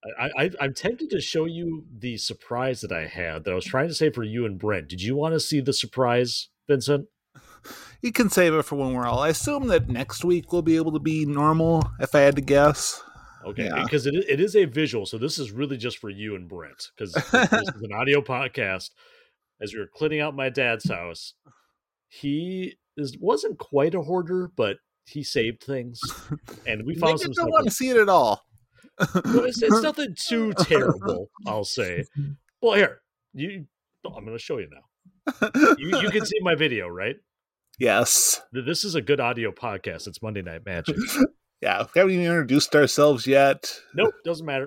I'm tempted to show you the surprise that I had that I was trying to say for you and Brent. Did you want to see the surprise, Vincent? You can save it for when we're all. I assume that next week will be able to be normal, if I had to guess. Okay, Yeah. because it is a visual, so this is really just for you and Brent, because this is an audio podcast. As we were cleaning out my dad's house, wasn't quite a hoarder, but he saved things, and we found Maybe I some don't stuff. want to see it at all. Well, it's nothing too terrible, I'll say. Well, here, I'm going to show you now. You can see my video, right? Yes. This is a good audio podcast. It's Monday Night Magic. Yeah, we haven't even introduced ourselves yet. Nope, doesn't matter.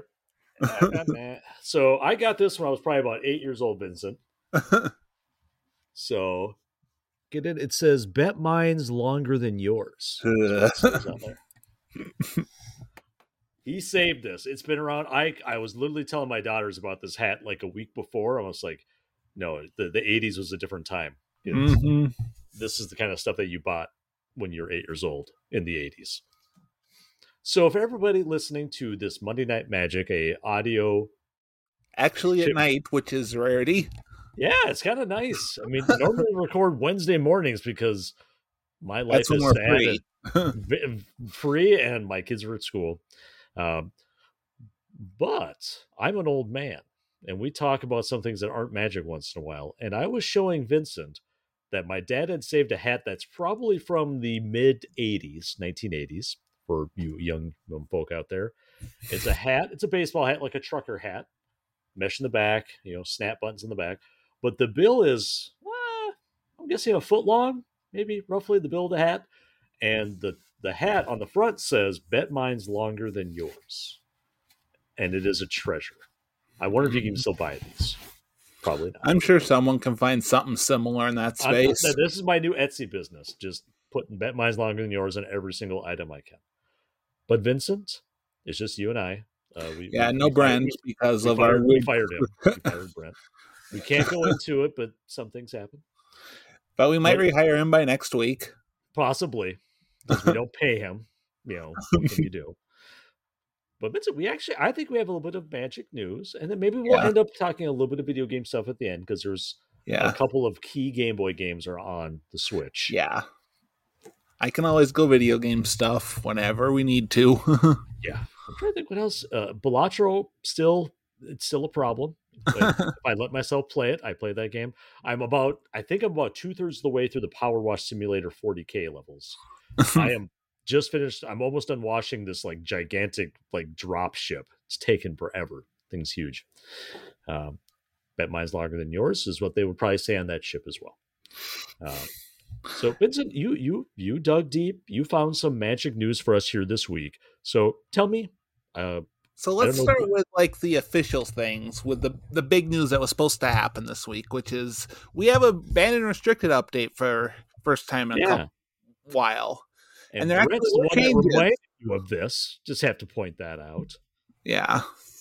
So I got this when I was probably about 8 years old, Vincent. So get it. It says, "Bet mine's longer than yours." That's what it says on there. He saved this. It's been around. I was literally telling my daughters about this hat like a week before. I was like, no, the 80s was a different time. Mm-hmm. This is the kind of stuff that you bought when you're 8 years old in the 80s. So for everybody listening to this Monday Night Magic, a audio... Actually at night, which is a rarity. Yeah, it's kind of nice. I mean, normally we record Wednesday mornings because my life is sad and free and my kids are at school. But I'm an old man and we talk about some things that aren't magic once in a while. And I was showing Vincent that my dad had saved a hat that's probably from the mid 80s, 1980s, for you young folk out there. It's a hat. It's a baseball hat, like a trucker hat. Mesh in the back, snap buttons in the back. But the bill is, I'm guessing a foot long, maybe roughly the bill of the hat. And the hat on the front says, "Bet mine's longer than yours." And it is a treasure. I wonder if you can still buy these. Probably not. I'm sure someone can find something similar in that space. This is my new Etsy business. Just putting "Bet mine's longer than yours" on every single item I can. But Vincent, it's just you and I. No Brent because of our... We fired him. We fired Brent. We can't go into it, but some things happen. But we might rehire him by next week. Possibly. Because we don't pay him. What can you do? But Vincent, I think we have a little bit of magic news, and then maybe we'll end up talking a little bit of video game stuff at the end, because there's a couple of key Game Boy games are on the Switch. Yeah. I can always go video game stuff whenever we need to. Yeah. I'm trying to think what else. Balatro, it's still a problem. But if I let myself play it, I play that game. I think I'm about 2/3 of the way through the Power Wash Simulator 40K levels. I am just finished. I'm almost done washing this like gigantic like drop ship. It's taken forever. Thing's huge. Bet mine's longer than yours is what they would probably say on that ship as well. So Vincent, you dug deep. You found some magic news for us here this week. So tell me. So let's start with like the official things, with the big news that was supposed to happen this week, which is we have a banned and restricted update for first time in a while. And they're actually the one that reminded you of this. Just have to point that out. Yeah.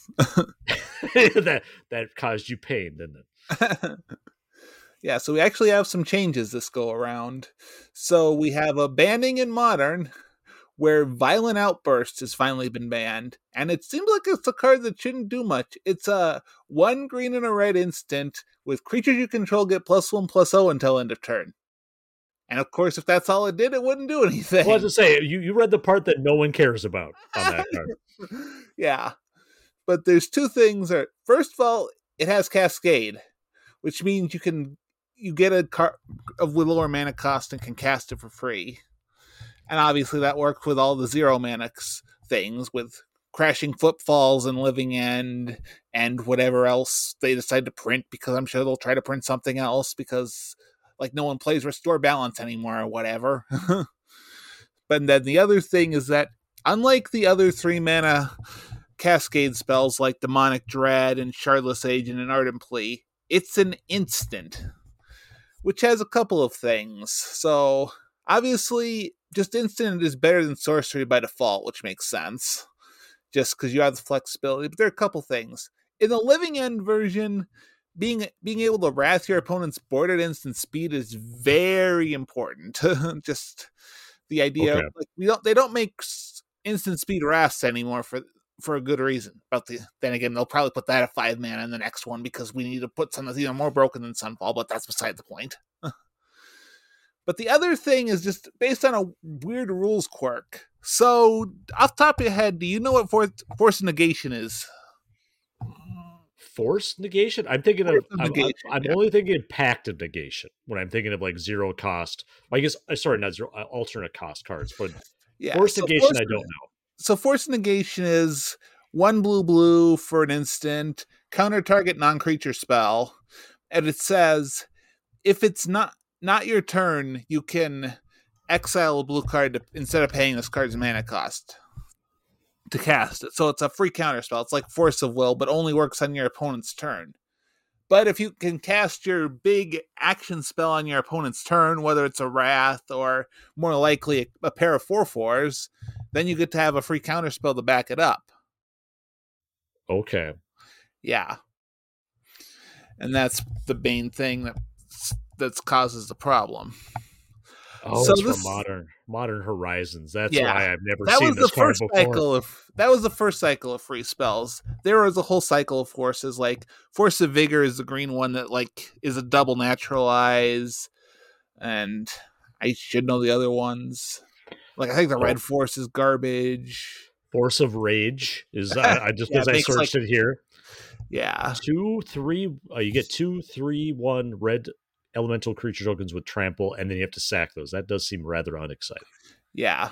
that caused you pain, didn't it? Yeah, so we actually have some changes this go around. So we have a banning in Modern, where Violent Outburst has finally been banned, and it seems like it's a card that shouldn't do much. It's a 1 green and a red instant with creatures you control get +1/+0 until end of turn. And of course, if that's all it did, it wouldn't do anything. Well, I was to say, you read the part that no one cares about on that card. Yeah, but there's two things. First of all, it has Cascade, which means you get a card with lower mana cost and can cast it for free. And obviously that works with all the 0 mana things, with Crashing Footfalls and Living End and whatever else they decide to print, because I'm sure they'll try to print something else because like no one plays Restore Balance anymore or whatever. But then the other thing is that unlike the other 3 mana Cascade spells like Demonic Dread and Shardless Agent and Ardent Plea, it's an instant, which has a couple of things. So obviously, just instant is better than sorcery by default, which makes sense, just because you have the flexibility. But there are a couple things. In the Living End version, being able to wrath your opponent's board at instant speed is very important. Just the idea of, like, they don't make instant speed wraths anymore for a good reason. But then again, they'll probably put that at 5 mana in the next one because we need to put something that's even more broken than Sunfall, but that's beside the point. But the other thing is just based on a weird rules quirk. So, off the top of your head, do you know what force negation is? Force negation? I'm thinking of negation, I'm only thinking pact of negation when I'm thinking of like 0 cost. I guess sorry, not 0 alternate cost cards, but force negation I don't know. So force negation is 1 blue for an instant, counter target non-creature spell, and it says if it's not your turn, you can exile a blue card instead of paying this card's mana cost to cast it. So it's a free counter spell. It's like Force of Will, but only works on your opponent's turn. But if you can cast your big action spell on your opponent's turn, whether it's a Wrath or more likely a pair of 4/4s, then you get to have a free counter spell to back it up. Okay. Yeah. And that's the main thing that causes the problem. Oh, so it's from Modern Horizons. That's why I've never seen this card before. That was the first cycle of free spells. There was a whole cycle of forces. Like Force of Vigor is the green one that like is a double naturalize, and I should know the other ones. Like I think the red force is garbage. Force of Rage is I just because I searched it here. Yeah, 2/3. You get 2/3/1 red elemental creature tokens with trample, and then you have to sack those. That does seem rather unexciting. Yeah.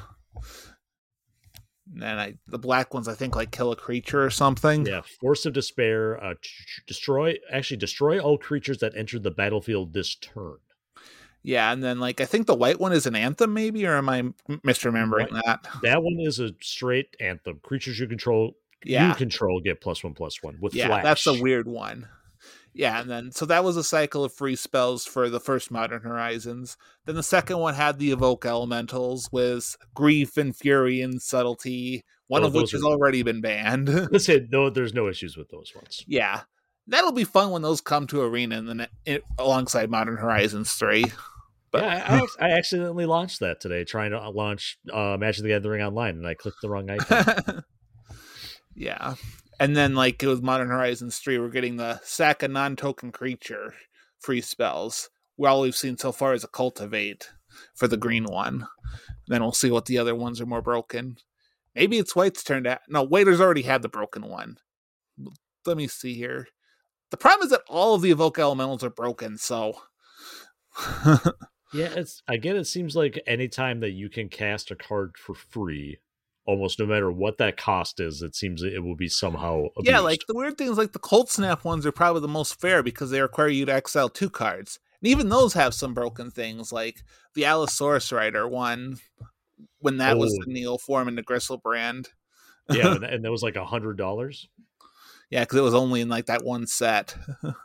And then the black ones, I think, like kill a creature or something. Yeah, Force of Despair. Destroy all creatures that enter the battlefield this turn. Yeah, and then like I think the white one is an Anthem, maybe, or am I misremembering that? That one is a straight Anthem. Creatures you control get +1/+1 with flash. That's a weird one. Yeah, and then so that was a cycle of free spells for the first Modern Horizons. Then the second one had the Evoke Elementals with Grief and Fury and Subtlety, one of which has already been banned. Let's say no, there's no issues with those ones. Yeah, that'll be fun when those come to Arena alongside Modern Horizons 3. But yeah, I accidentally launched that today, trying to launch Magic the Gathering Online, and I clicked the wrong icon. Yeah. And then, like, it was Modern Horizons 3, we're getting the sack a non-token creature free spells. All we've seen so far is a Cultivate for the green one. Then we'll see what the other ones are more broken. Maybe it's White's turn to... No, Waiter's already had the broken one. Let me see here. The problem is that all of the Evoke Elementals are broken, so... Yeah, it seems like anytime that you can cast a card for free... almost no matter what that cost is, it seems it will be somehow abused. Yeah, like the weird thing is like the Cold Snap ones are probably the most fair because they require you to exile 2 cards. And even those have some broken things, like the Allosaurus Rider one, when that was the Neo form in the Gristlebrand. Yeah, and that was like $100. Yeah, because it was only in like that one set. I can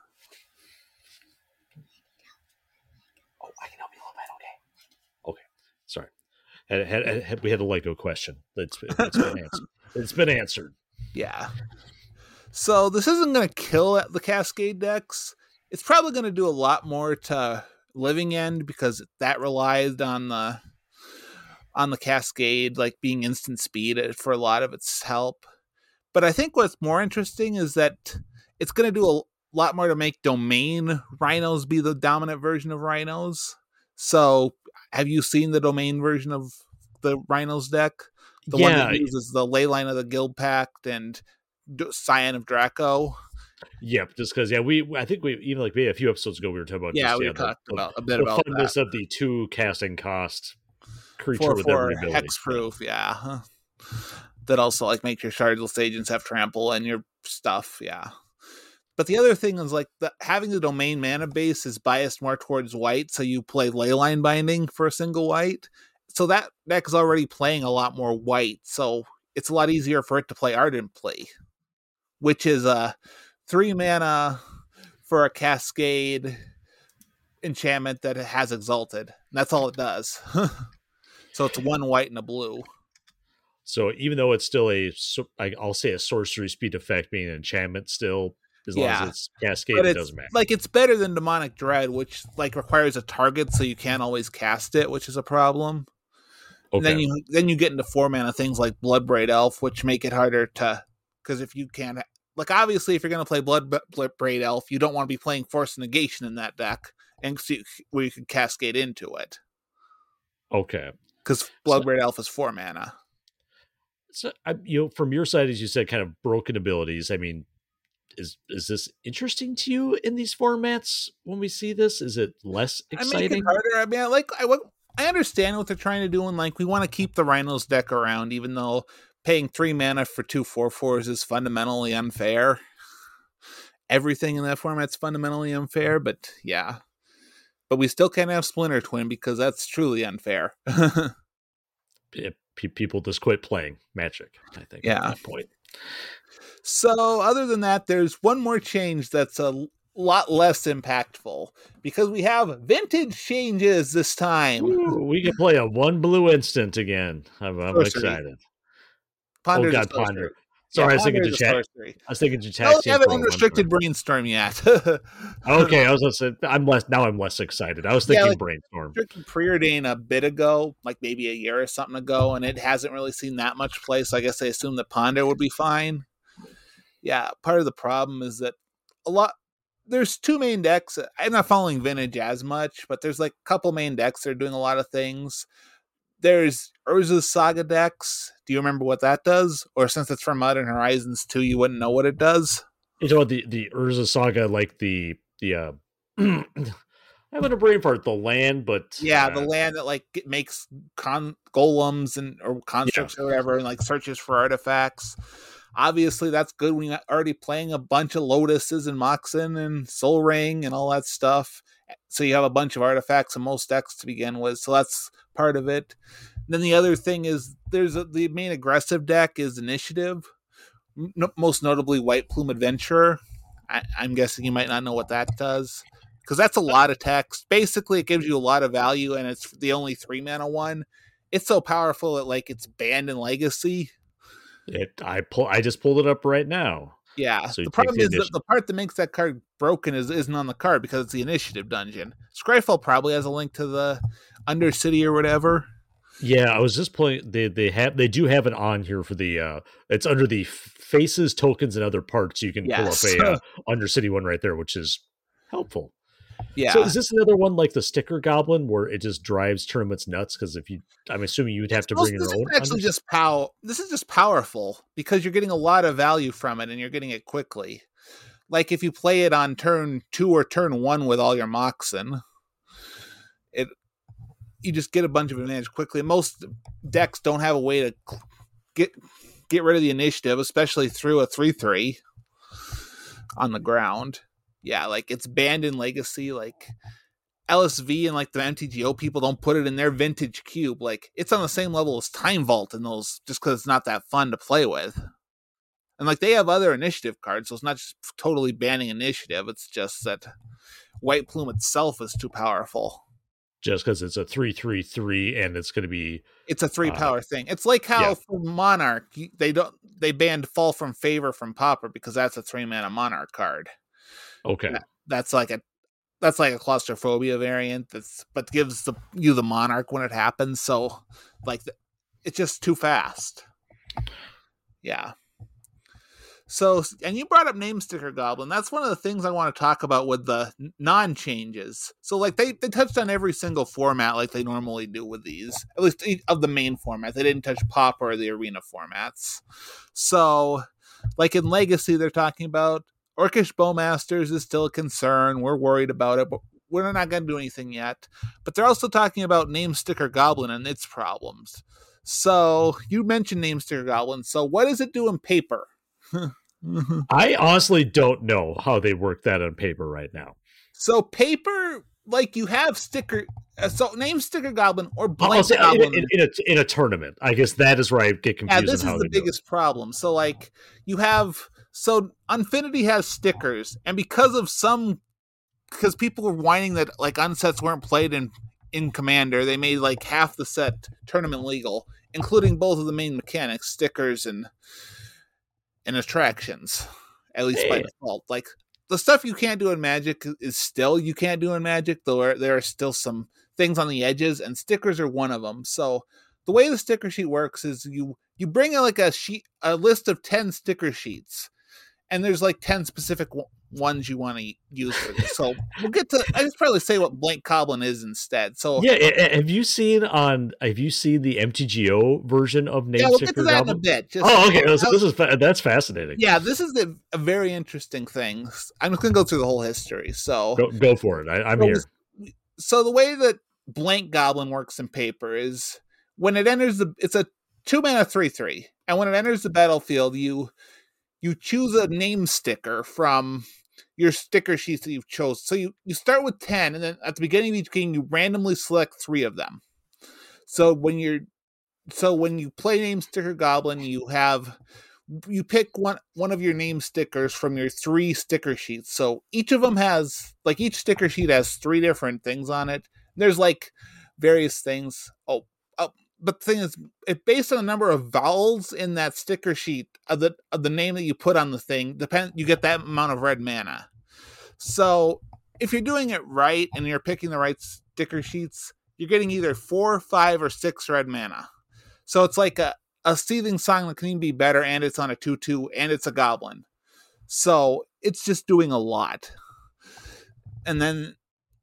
help you a little bit, okay? Sorry. We had a Lego question. It's been answered. It's been answered. Yeah. So this isn't going to kill the Cascade decks. It's probably going to do a lot more to Living End because that relies on the Cascade like being instant speed for a lot of its help. But I think what's more interesting is that it's going to do a lot more to make Domain Rhinos be the dominant version of Rhinos. So have you seen the Domain version of the Rhinos deck? The one that uses the Leyline of the Guild Pact and Scion of Draco. Yep, just because I think we even like maybe a few episodes ago we were talking about we talked about a bit about the funness of the 2 casting cost creature with every ability. Hexproof, yeah. That also like makes your Shardless Agents have trample and your stuff, yeah. But the other thing is like having the Domain mana base is biased more towards white, so you play Leyline Binding for a single white. So that deck is already playing a lot more white, so it's a lot easier for it to play Ardently, which is a 3 mana for a Cascade enchantment that it has Exalted. And that's all it does. So it's 1 white and a blue. So even though it's still I'll say a sorcery speed effect being an enchantment still, as long as it's Cascade, it doesn't matter. Like it's better than Demonic Dread, which like requires a target, so you can't always cast it, which is a problem. Okay. And then you get into 4 mana things like Bloodbraid Elf, which make it harder to because if you can't, like, obviously, if you're going to play Bloodbraid Elf, you don't want to be playing Force Negation in that deck, and see where you can cascade into it. Okay. Because Bloodbraid Elf is 4 mana. So, from your side, as you said, kind of broken abilities. I mean, is this interesting to you in these formats when we see this? Is it less exciting? I make it harder. I mean, I understand what they're trying to do, and like we want to keep the Rhinos deck around, even though paying 3 mana for 2 4/4s is fundamentally unfair. Everything in that format's fundamentally unfair, but yeah. But we still can't have Splinter Twin because that's truly unfair. People just quit playing Magic, I think, at that point. So other than that, there's one more change that's a lot less impactful because we have vintage changes this time. Ooh, we can play a 1 blue instant again. I'm excited. Ponder. Ponder. Sorry, I was thinking to chat. I was thinking to chat. I haven't unrestricted brainstorm yet. Okay, I was gonna say I'm less excited. I was thinking brainstorm. Preordained a bit ago, like maybe a year or something ago, and it hasn't really seen that much play. So I guess I assumed that Ponder would be fine. Yeah, part of the problem is that there's 2 main decks. I'm not following Vintage as much, but there's like a couple main decks that are doing a lot of things. There's Urza's Saga decks. Do you remember what that does? Or since it's from Modern Horizons 2, you wouldn't know what it does? You're talking about the Urza Saga, like the I'm gonna brain fart the land, but the land that like makes golems or constructs or whatever, and like searches for artifacts. Obviously, that's good when you're already playing a bunch of Lotuses and Moxen and Soul Ring and all that stuff. So you have a bunch of artifacts in most decks to begin with. So that's part of it. Then the other thing is the main aggressive deck is Initiative, most notably White Plume Adventurer. I'm guessing you might not know what that does because that's a lot of text. Basically, it gives you a lot of value, and it's the only 3 mana one. It's so powerful that like it's banned in Legacy. I just pulled it up right now. Yeah, so the problem is that the part that makes that card broken isn't on the card because it's the Initiative dungeon. Scryfall probably has a link to the Undercity or whatever. Yeah, I was just playing. They do have it on here for the. It's under the faces, tokens, and other parts. You can pull up a Undercity one right there, which is helpful. Yeah. So is this another one like the Sticker Goblin where it just drives tournaments nuts? Because I'm assuming you'd have to bring your own. This is just powerful because you're getting a lot of value from it and you're getting it quickly. Like if you play it on turn 2 or turn 1 with all your Moxen, you just get a bunch of advantage quickly. Most decks don't have a way to get rid of the initiative, especially through a 3/3 on the ground. Yeah, like it's banned in Legacy. Like LSV and like the MTGO people don't put it in their Vintage Cube. Like it's on the same level as Time Vault in those, just because it's not that fun to play with. And like they have other initiative cards, so it's not just totally banning initiative. It's just that White Plume itself is too powerful. Just because it's a 3/3/3 and it's going to be it's a 3 power thing. It's like how for Monarch they banned Fall from Favor from Pauper because that's a 3 mana Monarch card. Okay, that's like a claustrophobia variant but gives you the Monarch when it happens. So like it's just too fast. Yeah. So, and you brought up Name Sticker Goblin. That's one of the things I want to talk about with the non-changes. So, like, they touched on every single format like they normally do with these. At least of the main format. They didn't touch Pauper or the Arena formats. So, like in Legacy, they're talking about Orcish Bowmasters is still a concern. We're worried about it, but we're not going to do anything yet. But they're also talking about Name Sticker Goblin and its problems. So, you mentioned Name Sticker Goblin. So, what does it do in paper? I honestly don't know how they work that on paper right now. So paper, like you have so Name Sticker Goblin or Blank Goblin in a tournament. I guess that is where I get confused. Yeah, this is the biggest problem. So like you have, so Unfinity has stickers, and because people were whining that like unsets weren't played in Commander, they made like half the set tournament legal, including both of the main mechanics, stickers and attractions, at least by default. Like the stuff you can't do in Magic is still you can't do in Magic, though there are still some things on the edges, and stickers are one of them. So the way the sticker sheet works is you bring in like a list of 10 sticker sheets, and there's like 10 specific ones you want to use for this. So we'll get to, I just probably say what Blank Goblin is instead. So yeah, have you seen the MTGO version of Name we'll Sticker get to that Goblin? in a bit. That's fascinating. Yeah, this is a very interesting thing. I'm just going to go through the whole history. So go for it. I'm here. So the way that Blank Goblin works in Paper is when it enters it's a 2-mana 3/3, and when it enters the battlefield, you choose a name sticker from your sticker sheets that you've chosen. So you start with 10, and then at the beginning of each game, you randomly select 3 of them. So when you play Name Sticker Goblin, you pick one of your name stickers from your 3 sticker sheets. So each of them has, like, each sticker sheet has 3 different things on it. There's like various things. But the thing is, it's based on the number of vowels in that sticker sheet of the name that you put on the thing. You get that amount of red mana. So if you're doing it right and you're picking the right sticker sheets, you're getting either 4, 5, or 6 red mana. So it's like a Seething Song that can even be better, and it's on a 2/2, and it's a goblin. So it's just doing a lot. And then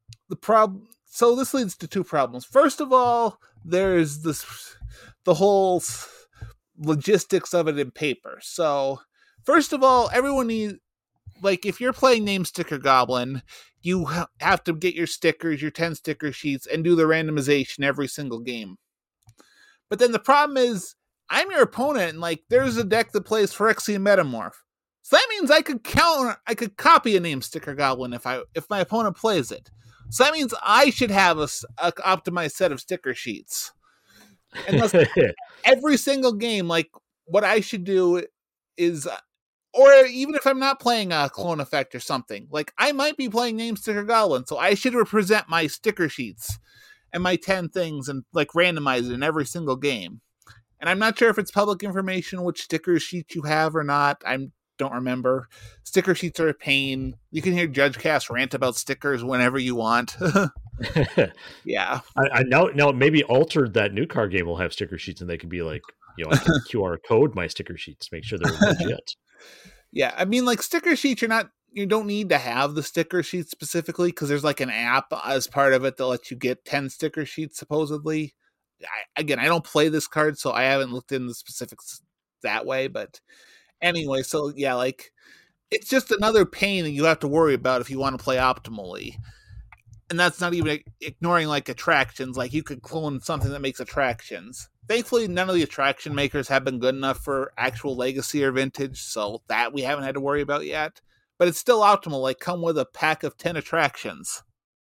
so this leads to 2 problems. First of all, there's the whole logistics of it in Paper. So first of all, everyone needs, like, if you're playing Name Sticker Goblin, you have to get your stickers, your 10 sticker sheets, and do the randomization every single game. But then the problem is, I'm your opponent, and like, there's a deck that plays Phyrexian Metamorph. So that means I could copy a Name Sticker Goblin if my opponent plays it. So that means I should have a optimized set of sticker sheets. And every single game, like, what I should do is, or even if I'm not playing a Clone Effect or something, like, I might be playing Name Sticker Goblin, so I should represent my sticker sheets and my 10 things and like randomize it in every single game. And I'm not sure if it's public information which sticker sheets you have or not. I don't remember. Sticker sheets are a pain. You can hear Judge Cast rant about stickers whenever you want. Yeah. I now maybe Altered, that new card game, will have sticker sheets, and they can be like, I can QR code my sticker sheets, make sure they're legit. Yeah, I mean, like, sticker sheets, you don't need to have the sticker sheets specifically, because there's like an app as part of it that lets you get 10 sticker sheets supposedly. I don't play this card, so I haven't looked into the specifics that way, but anyway, so yeah, like, it's just another pain that you have to worry about if you want to play optimally. And that's not even ignoring like attractions. Like, you could clone something that makes attractions. Thankfully, none of the attraction makers have been good enough for actual Legacy or Vintage, so that we haven't had to worry about yet. But it's still optimal, like, come with a pack of 10 attractions.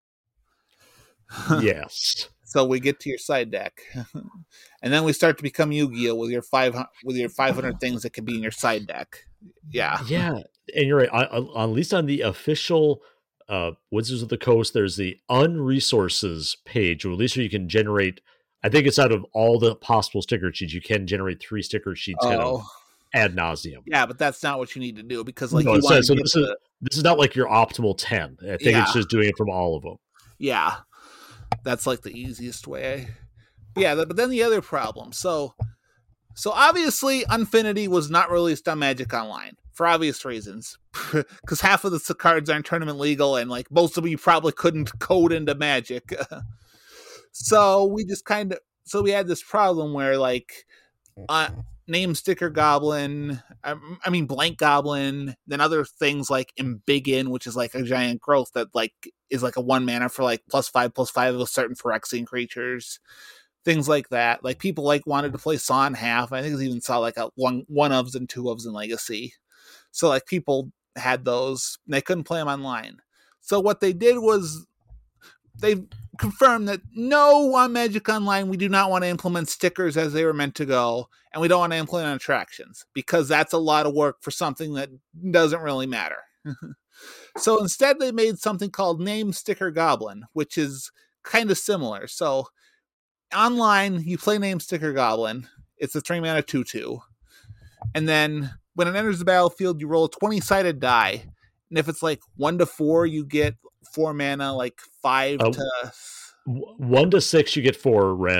Yes. So we get to your side deck. And then we start to become Yu-Gi-Oh! with your 500 things that can be in your side deck. Yeah. Yeah. And you're right. At least on the official Wizards of the Coast, there's the unresources page, or at least where you can generate, I think it's out of all the possible sticker sheets, you can generate 3 sticker sheets kind of ad nauseum. Yeah, but that's not what you need to do, because like, this is not like your optimal 10. I think it's just doing it from all of them. Yeah. That's like the easiest way. Yeah, but then the other problem. So obviously Unfinity was not released on Magic Online for obvious reasons, because half of the cards aren't tournament legal, and like, most of you probably couldn't code into Magic. So we had this problem where, like, Name Sticker Goblin, Blank Goblin, then other things like Embiggen, which is like a giant growth that like is like a 1 mana for like +5/+5 of certain Phyrexian creatures, things like that. Like, people like wanted to play Saw in half. I think I even saw like a one ofs and 2 ofs in Legacy. So like, people had those, and they couldn't play them online. So what they did was they confirmed that no, on Magic Online, we do not want to implement stickers as they were meant to go, and we don't want to implement attractions, because that's a lot of work for something that doesn't really matter. So instead, they made something called Name Sticker Goblin, which is kind of similar. So online, you play Name Sticker Goblin. It's a 3-mana 2/2. And then when it enters the battlefield, you roll a 20-sided die. And if it's like 1 to 4, you get 4 mana, like 5 to 1 to 6, you get 4 red.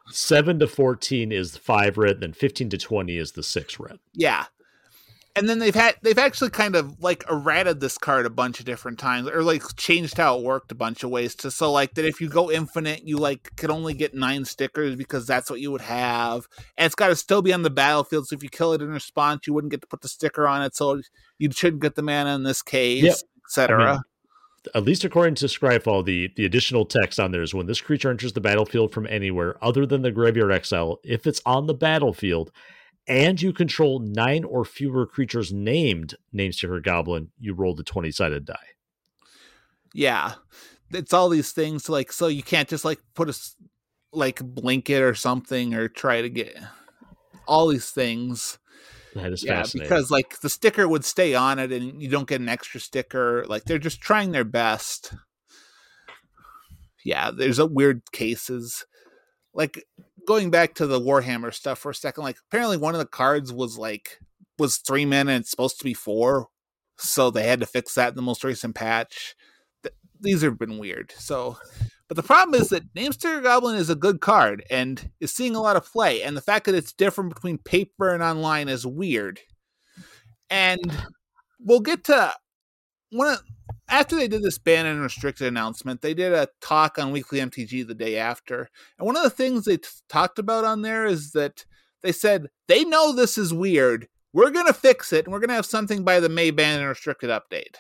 7 to 14 is the 5 red, then 15 to 20 is the 6 red. Yeah. And then they've actually kind of like errated this card a bunch of different times, or like changed how it worked a bunch of ways to, so like that if you go infinite, you like could only get 9 stickers because that's what you would have. And it's got to still be on the battlefield. So if you kill it in response, you wouldn't get to put the sticker on it. So you shouldn't get the mana in this case, Yep. etc. At least according to Scryfall, the additional text on there is when this creature enters the battlefield from anywhere other than the graveyard exile, if it's on the battlefield and you control 9 or fewer creatures named Namesticker Goblin, you roll the 20-sided die. Yeah. It's all these things like, so you can't just like put a like blanket or something or try to get all these things. That is fascinating. Because like the sticker would stay on it and you don't get an extra sticker. Like they're just trying their best. Yeah, there's weird cases. Like going back to the Warhammer stuff for a second, like apparently one of the cards was 3 mana and it's supposed to be 4. So they had to fix that in the most recent patch. These have been weird. So, but the problem is that Namesticker Goblin is a good card and is seeing a lot of play. And the fact that it's different between paper and online is weird. And we'll get to after they did this ban and restricted announcement, they did a talk on Weekly MTG the day after. And one of the things they talked about on there is that they said, they know this is weird. We're going to fix it. And we're going to have something by the May ban and restricted update.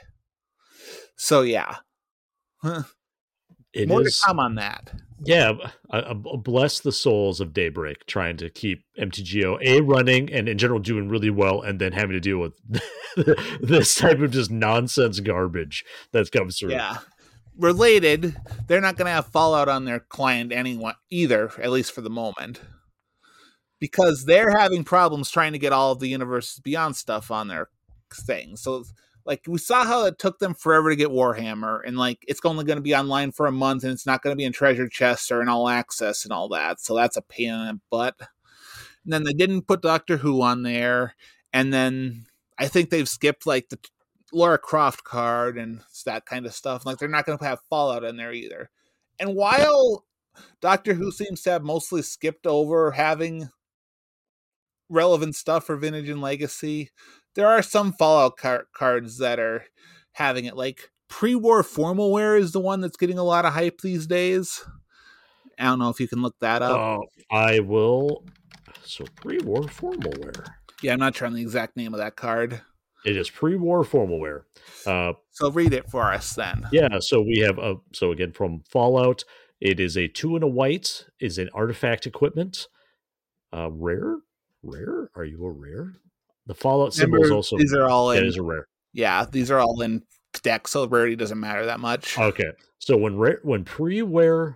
So yeah. More to come on that. Yeah, bless the souls of Daybreak trying to keep MTGO running and in general doing really well, and then having to deal with this type of just nonsense garbage that's comes through. Yeah. Related, they're not going to have Fallout on their client either, at least for the moment, because they're having problems trying to get all of the Universes Beyond stuff on their thing. So like we saw how it took them forever to get Warhammer, and like it's only going to be online for a month, and it's not going to be in treasure chests or in all access and all that. So that's a pain in the butt. And then they didn't put Doctor Who on there, and then I think they've skipped like the Lara Croft card and that kind of stuff. Like they're not going to have Fallout in there either. And while Doctor Who seems to have mostly skipped over having relevant stuff for Vintage and Legacy, there are some Fallout cards that are having it. Like Pre-War Formalware is the one that's getting a lot of hype these days. I don't know if you can look that up. I will. So Pre-War Formalware. Yeah, I'm not sure on the exact name of that card. It is Pre-War Formalware. So read it for us then. Yeah, so we have so again from Fallout, it is a 2 and a white, is an artifact equipment. Rare? Are you a rare? The Fallout symbol is also, these are all in. It is a rare. Yeah, these are all in deck, so rarity doesn't matter that much. Okay, so when pre-war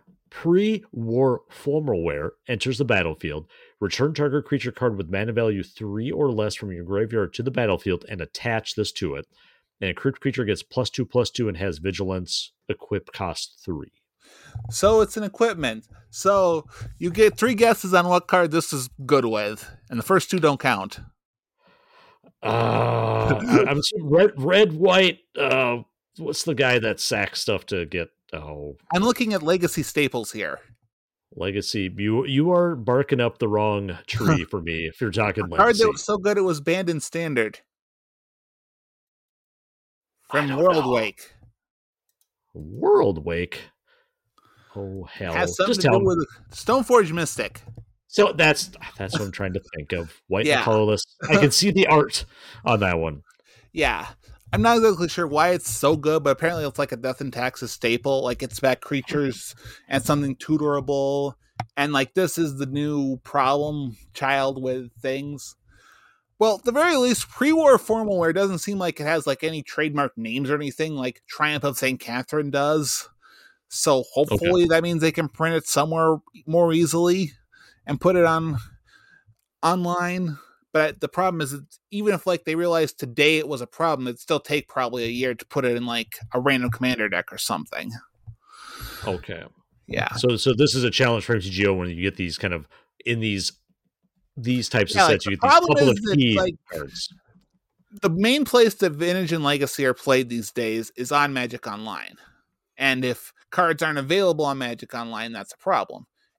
Formalware enters the battlefield, return target creature card with mana value 3 or less from your graveyard to the battlefield and attach this to it. And a creature gets +2/+2 and has vigilance. Equip cost 3. So it's an equipment. So you get 3 guesses on what card this is good with, and the first 2 don't count. I'm red, white. What's the guy that sacks stuff to get? Oh, I'm looking at Legacy staples here. Legacy, you are barking up the wrong tree for me. If you're talking Legacy, card that was so good it was banned in Standard from Worldwake. Worldwake. Oh hell! Has something to do with Stoneforge Mystic. So that's what I'm trying to think of. White and colorless. I can see the art on that one. Yeah. I'm not exactly sure why it's so good, but apparently it's like a Death and Taxes staple. Like it's back creatures and something tutorable. And like this is the new problem child with things. Well, at the very least, Pre-War Formalware doesn't seem like it has like any trademark names or anything like Triumph of St. Catherine does. So hopefully that means they can print it somewhere more easily and put it on online. But the problem is that even if like they realized today it was a problem, it'd still take probably a year to put it in like a random commander deck or something. Okay. Yeah. So this is a challenge for MTGO when you get these kind of in these types of sets. You get these couple of key cards. The main place that Vintage and Legacy are played these days is on Magic Online. And if cards aren't available on Magic Online, that's a problem.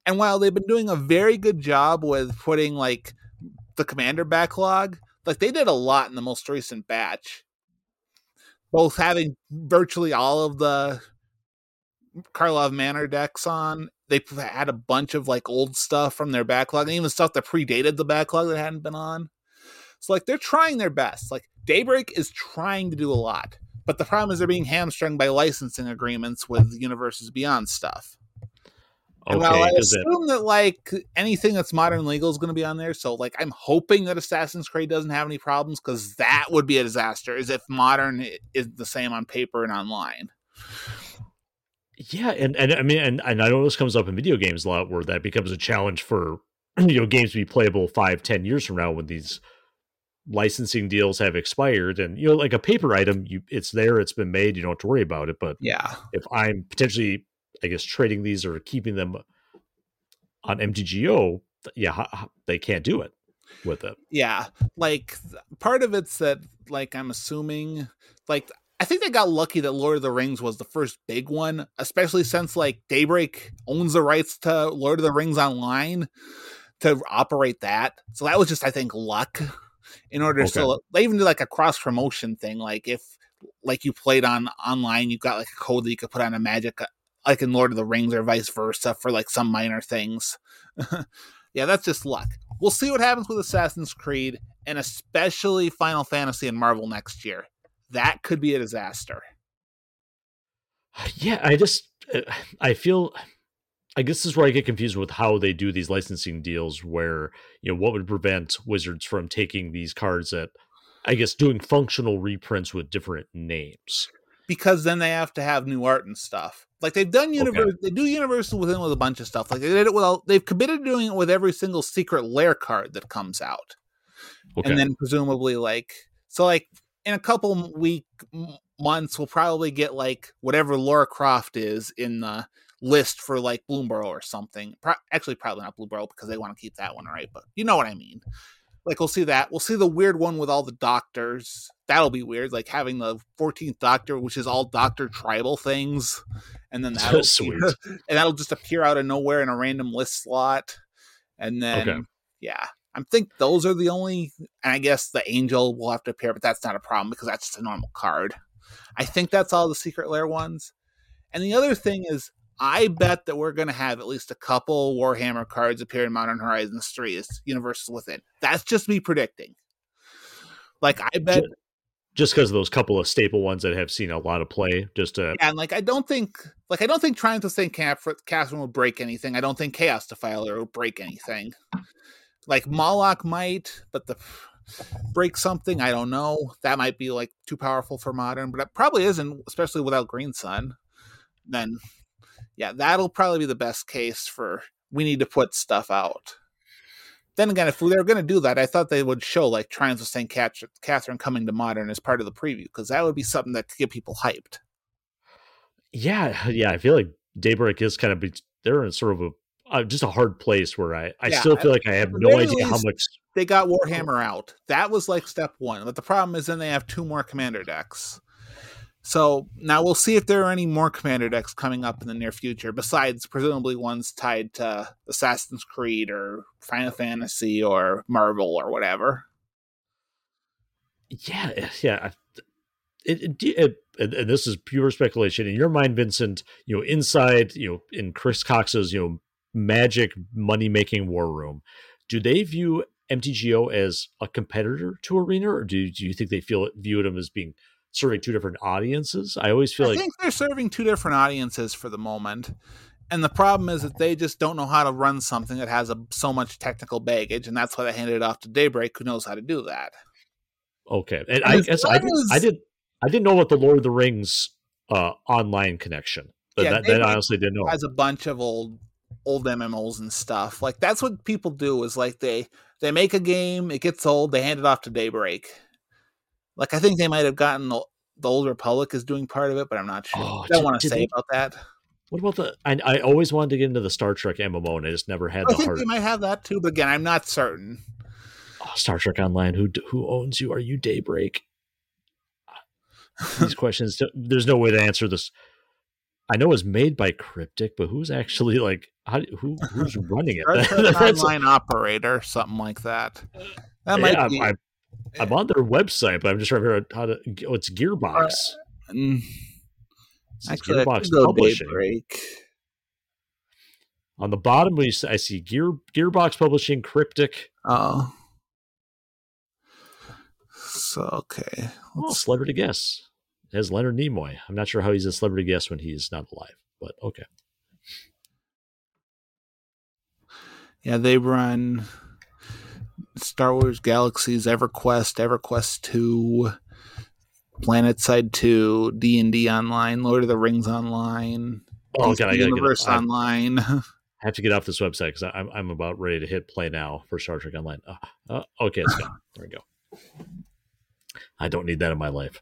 And while they've been doing a very good job with putting like the commander backlog, like they did a lot in the most recent batch, both having virtually all of the Karlov Manor decks on. They had a bunch of like old stuff from their backlog, and even stuff that predated the backlog that hadn't been on. So like they're trying their best. Like Daybreak is trying to do a lot, but the problem is they're being hamstrung by licensing agreements with Universes Beyond stuff. And while I assume that like anything that's modern legal is going to be on there, so like I'm hoping that Assassin's Creed doesn't have any problems, because that would be a disaster. Is if modern is the same on paper and online. Yeah, and I mean, and I know this comes up in video games a lot, where that becomes a challenge for games to be playable 5-10 years from now when these licensing deals have expired. And like a paper item, it's there, it's been made, you don't have to worry about it. But yeah, if I'm potentially, I guess, trading these or keeping them on MTGO, they can't do it with it. Yeah, like part of it's that like I'm assuming like I think they got lucky that Lord of the Rings was the first big one, especially since like Daybreak owns the rights to Lord of the Rings Online to operate that. So that was just, I think, luck. In order to they even do like a cross promotion thing, like if like you played on online, you got like a code that you could put on a Magic, like in Lord of the Rings, or vice versa for like some minor things. Yeah, that's just luck. We'll see what happens with Assassin's Creed, and especially Final Fantasy and Marvel next year. That could be a disaster. Yeah, I feel, I guess this is where I get confused with how they do these licensing deals, where, what would prevent Wizards from taking these cards that, I guess, doing functional reprints with different names? Because then they have to have new art and stuff. Like they've done they do Universal Within with a bunch of stuff. Like they did it with they've committed to doing it with every single Secret Lair card that comes out. And then presumably like in a couple months we'll probably get like whatever Lara Croft is in the list for like Bloomburrow or something. Actually, probably not Bloomburrow, because they want to keep that one, right? But you know what I mean. Like we'll see that. We'll see the weird one with all the doctors. That'll be weird. Like having the 14th Doctor, which is all Doctor tribal things, and then that'll sweet. And that'll just appear out of nowhere in a random list slot. And then I think those are the only. And I guess the Angel will have to appear, but that's not a problem because that's just a normal card. I think that's all the Secret Lair ones. And the other thing is, I bet that we're going to have at least a couple Warhammer cards appear in Modern Horizons 3 as Universes Within. That's just me predicting. Like, I bet... Just because of those couple of staple ones that have seen a lot of play, just to... Yeah, and I don't think Triumph of St. Catherine will break anything. I don't think Chaos Defiler will break anything. Like, Moloch might, but break something, I don't know. That might be, like, too powerful for Modern, but it probably isn't, especially without Green Sun. Then... yeah, that'll probably be the best case for we need to put stuff out. Then again, if they're going to do that, I thought they would show like Triumphs of St. Catherine coming to Modern as part of the preview, because that would be something that could get people hyped. Yeah, I feel like Daybreak is kind of, they're in sort of just a hard place where I still feel like I have no idea how much... They got Warhammer out. That was like step one. But the problem is then they have 2 more commander decks. So now we'll see if there are any more commander decks coming up in the near future, besides presumably ones tied to Assassin's Creed or Final Fantasy or Marvel or whatever. Yeah. And this is pure speculation. In your mind, Vincent, inside, in Chris Cox's, Magic money-making war room, do they view MTGO as a competitor to Arena, or do you think they view them as being serving 2 different audiences? I always feel I think they're serving 2 different audiences for the moment. And the problem is that they just don't know how to run something that has so much technical baggage, and that's why they handed it off to Daybreak, who knows how to do that. Okay. And I guess I didn't know about the Lord of the Rings online connection. That I honestly didn't know. Has a bunch of old MMOs and stuff. Like that's what people do, is like they make a game, it gets old, they hand it off to Daybreak. Like, I think they might have gotten the Old Republic is doing part of it, but I'm not sure. I don't want to say about that. What about I always wanted to get into the Star Trek MMO, and I just never had the heart. I think they might have that too, but again, I'm not certain. Oh, Star Trek Online, who owns you? Are you Daybreak? These questions, there's no way to answer this. I know it's made by Cryptic, but who's actually like who's running it? Starts with an online operator, something like that. That might yeah, be. I'm on their website, but I'm just trying to figure out how to. Oh, it's Gearbox. Actually, Gearbox I Publishing. Daybreak. On the bottom, I see Gearbox Publishing, Cryptic. Oh. So, okay. Celebrity Guest. It has Leonard Nimoy. I'm not sure how he's a celebrity guest when he's not alive, but okay. Yeah, they run Star Wars Galaxies, EverQuest, EverQuest 2, PlanetSide 2, D&D Online, Lord of the Rings Online, God, I Universe Online. I have to get off this website because I'm about ready to hit play now for Star Trek Online. Okay, it's gone. There we go. I don't need that in my life.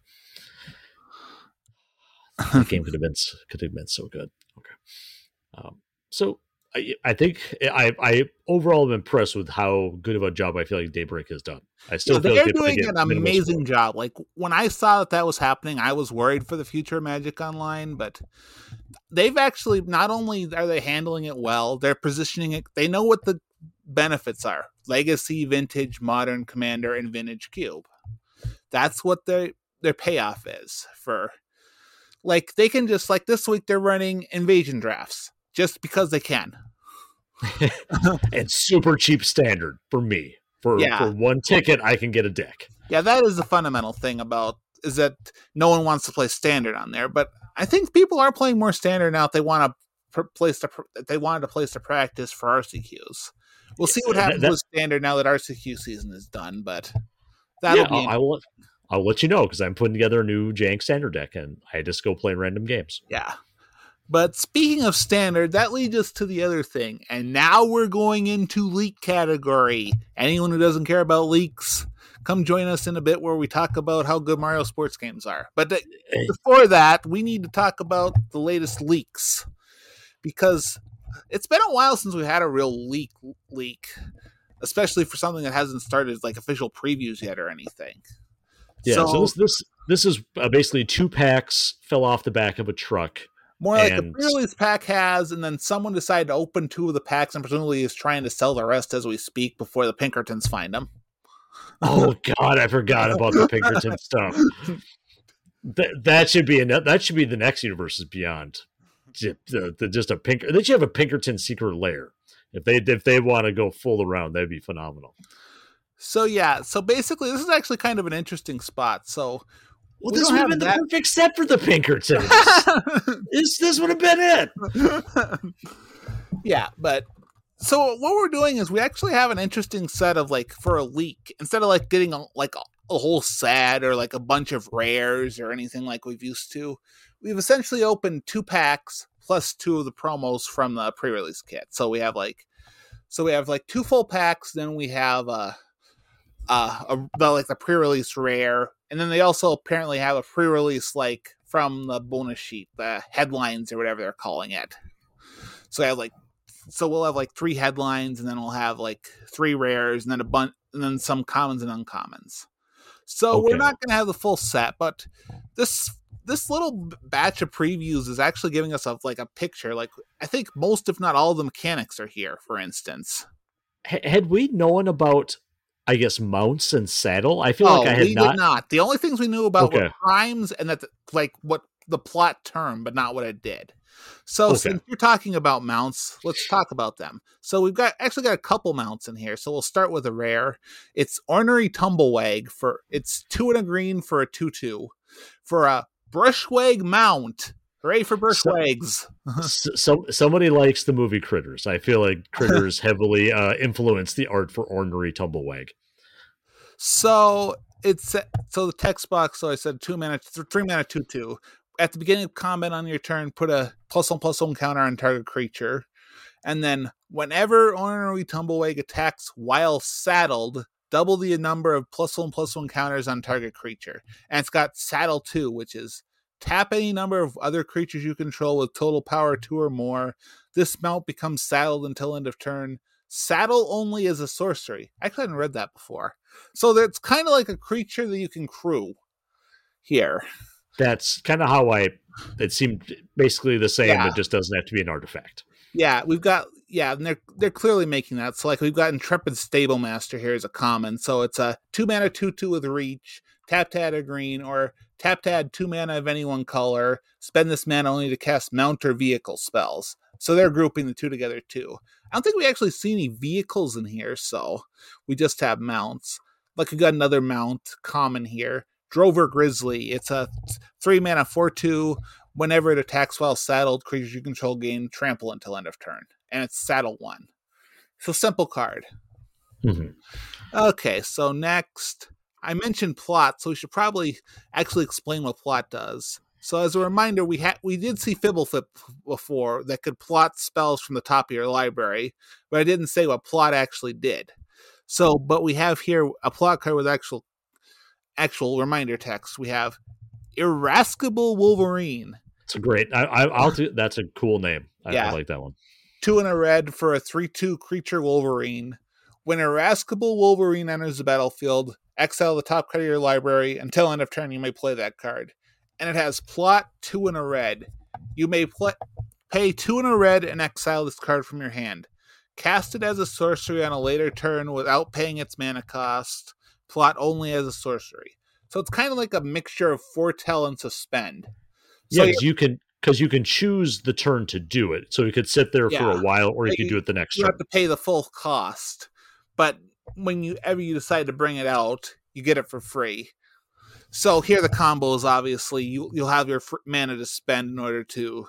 That game could have been so good. Okay, so I think I overall am impressed with how good of a job I feel like Daybreak has done. I still feel they're like doing an amazing job. Like when I saw that was happening, I was worried for the future of Magic Online, but they've actually not only are they handling it well, they're positioning it. They know what the benefits are: Legacy, Vintage, Modern, Commander, and Vintage Cube. That's what their payoff is for. Like they can just like this week they're running invasion drafts just because they can. And super cheap standard for me. For one ticket, I can get a deck. Yeah, that is the fundamental thing about is that no one wants to play standard on there. But I think people are playing more standard now if they want to place to practice for RCQs. We'll see what happens with standard now that RCQ season is done. But I'll let you know because I'm putting together a new Jank standard deck and I just go play random games. Yeah. But speaking of standard, that leads us to the other thing. And now we're going into leak category. Anyone who doesn't care about leaks, come join us in a bit where we talk about how good Mario sports games are. But before that, we need to talk about the latest leaks. Because it's been a while since we had a real leak, especially for something that hasn't started like official previews yet or anything. Yeah, so this is basically 2 packs fell off the back of a truck. More like the pre-release pack has, and then someone decided to open 2 of the packs and presumably is trying to sell the rest as we speak before the Pinkertons find them. Oh God, I forgot about the Pinkerton stuff. That should be the next Universes Beyond. Just a Pinkerton. They should have a Pinkerton secret lair. If they want to go full around, that'd be phenomenal. So yeah, so basically this is actually kind of an interesting spot. So this would have been the perfect set for the Pinkertons. This would have been it. Yeah, but so what we're doing is we actually have an interesting set of like for a leak instead of like getting a whole set or like a bunch of rares or anything like we've used to. We've essentially opened 2 packs plus 2 of the promos from the pre-release kit. So we have 2 full packs. Then we have the pre-release rare, and then they also apparently have a pre-release like from the bonus sheet, the headlines or whatever they're calling it. So we'll have like 3 headlines, and then we'll have like 3 rares, and then and then some commons and uncommons. So we're not going to have the full set, but this little batch of previews is actually giving us a picture. Like I think most, if not all, of the mechanics are here. For instance, had we known about, I guess, mounts and saddle? I feel like I had we did not. The only things we knew about were primes and that what the plot term, but not what it did. So since you're talking about mounts, let's talk about them. So we've got a couple mounts in here. So we'll start with a rare. It's Ornery Tumblewag it's 2 and a green for a 2/2 for a Brushwag mount. Hooray for Brushwags. Somebody likes the movie Critters. I feel like Critters heavily influenced the art for Ornery Tumblewag. So the text box. So I said 3 mana 2/2. At the beginning of combat on your turn, put a +1/+1 counter on target creature, and then whenever Ornery Tumblewag attacks while saddled, double the number of +1/+1 counters on target creature. And it's got Saddle 2, which is tap any number of other creatures you control with total power 2 or more. This mount becomes saddled until end of turn. Saddle only is a sorcery. I hadn't read that before. So that's kind of like a creature that you can crew here. That's kind of how I it seemed basically the same. Yeah. It just doesn't have to be an artifact. Yeah, we've got and they're clearly making that. So like we've got Intrepid Stablemaster here as a common. So it's a 2-mana 2/2 with reach, tap to add a green, or tap to add 2 mana of any one color. Spend this mana only to cast mount or vehicle spells. So they're grouping the two together too. I don't think we actually see any vehicles in here, so we just have mounts. Like we got another mount common here. Drover Grizzly. It's a 3 mana 4/2. Whenever it attacks while saddled, creatures you control gain trample until end of turn. And it's saddle 1. So simple card. Mm-hmm. Okay, so next, I mentioned plot, so we should probably actually explain what plot does. So as a reminder, we did see Fibbleflip before that could plot spells from the top of your library, but I didn't say what plot actually did. So, but we have here a plot card with actual reminder text. We have Irascible Wolverine. It's a great. I'll do. That's a cool name. I like that one. 2 and a red for a 3/2 creature Wolverine. When Irascible Wolverine enters the battlefield, exile the top card of your library. Until end of turn, you may play that card. And it has plot 2 and a red. You may pay 2 and a red and exile this card from your hand. Cast it as a sorcery on a later turn without paying its mana cost. Plot only as a sorcery. So it's kind of like a mixture of foretell and suspend. So you can choose the turn to do it. So you could sit there for a while, or you could do it the next turn. You have to pay the full cost, but whenever you decide to bring it out, you get it for free. So here the combo is obviously you'll have your mana to spend in order to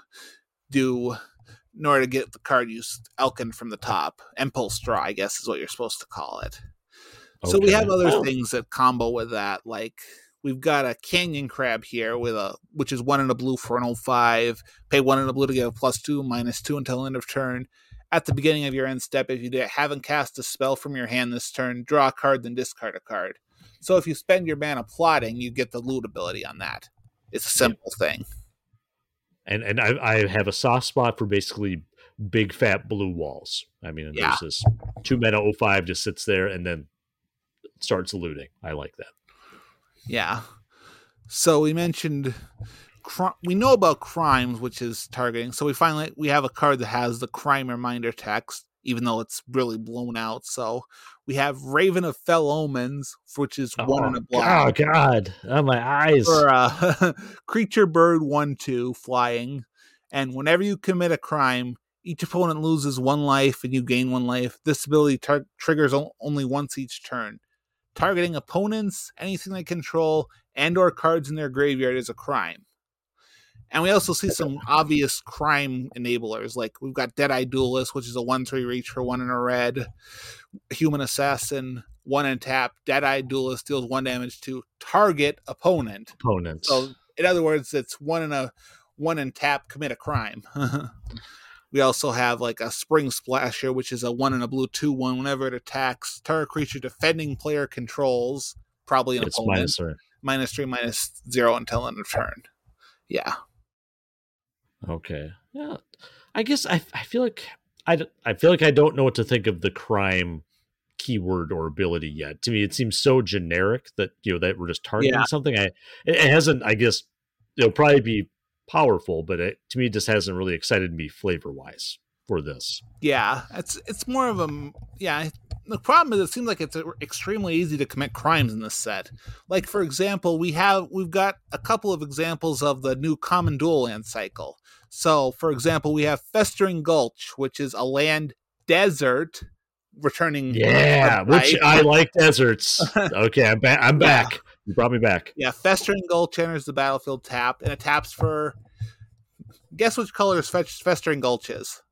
get the card used Elkin from the top. Impulse Draw, I guess, is what you're supposed to call it. Okay. So we have other things that combo with that, like we've got a Canyon Crab here which is 1 and a blue for an 05. Pay 1 and a blue to get a +2, -2 until end of turn. At the beginning of your end step, if you haven't cast a spell from your hand this turn, draw a card, then discard a card. So if you spend your mana plotting, you get the loot ability on that. It's a simple thing. And I have a soft spot for basically big fat blue walls. I mean, there's this 2 mana 05 just sits there and then starts looting. I like that. Yeah. So we mentioned we know about crimes, which is targeting. So we have a card that has the crime reminder text, even though it's really blown out. So we have Raven of Fell Omens, which is 1 and a black. Oh God! Oh, my eyes. For creature bird 1/2 flying, and whenever you commit a crime, each opponent loses 1 life and you gain 1 life. This ability triggers only once each turn. Targeting opponents, anything they control, and or cards in their graveyard is a crime. And we also see some obvious crime enablers, like we've got Deadeye Duelist, which is a 1/3 reach for 1 and a red. Human Assassin, 1 and tap. Deadeye Duelist deals 1 damage to target opponent. So in other words, it's 1 and tap, commit a crime. We also have like a Spring Splasher, which is a 1 and a blue 2/1. Whenever it attacks, target creature defending player controls, probably an opponent. -3, -0 until end of turn. Yeah. Okay. Yeah. I guess I feel like I don't know what to think of the crime keyword or ability yet. To me, it seems so generic that that we're just targeting something. It hasn't. I guess it'll probably be powerful, but to me, it just hasn't really excited me flavor wise for this. Yeah, it's more of a The problem is it seems like it's extremely easy to commit crimes in this set. Like for example, we've got a couple of examples of the new common dual land cycle. So for example, we have Festering Gulch, which is a land desert returning. Yeah, which I like deserts. Okay, I'm back. You brought me back. Yeah, Festering Gulch enters the battlefield tapped, and it taps for. Guess which color Festering Gulch is?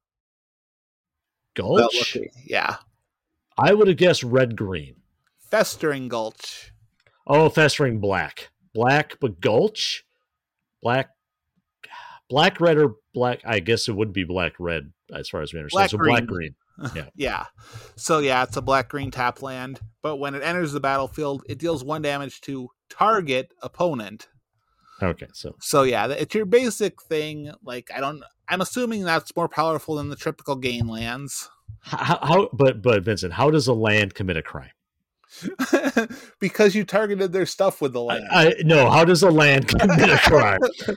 Gulch? Yeah. I would have guessed red-green. Festering Gulch. Oh, Festering black. Black, but Gulch? Black, red, or black? I guess it would be black-red, as far as we understand. Black-green. Yeah. Yeah. So, yeah, it's a black-green tap land. But when it enters the battlefield, it deals 1 damage to target opponent. Okay, so yeah, it's your basic thing. Like I'm assuming that's more powerful than the typical gain lands. But Vincent, how does a land commit a crime? Because you targeted their stuff with the land. No, how does a land commit a crime?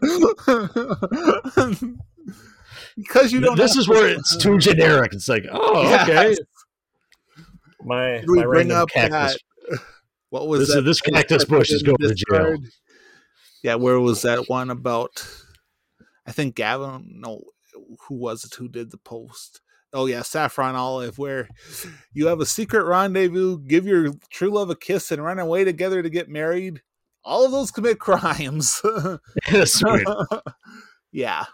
Because you don't. This is where it's too generic. It's like, oh, Yes. okay. My random cactus. What was that? This cactus bush is going to jail. Yeah, where was that one about? I think Gavin. No, who was it? Who did the post? Oh yeah, Saffron Olive, where you have a secret rendezvous, give your true love a kiss, and run away together to get married. All of those commit crimes. Sweet. Yeah.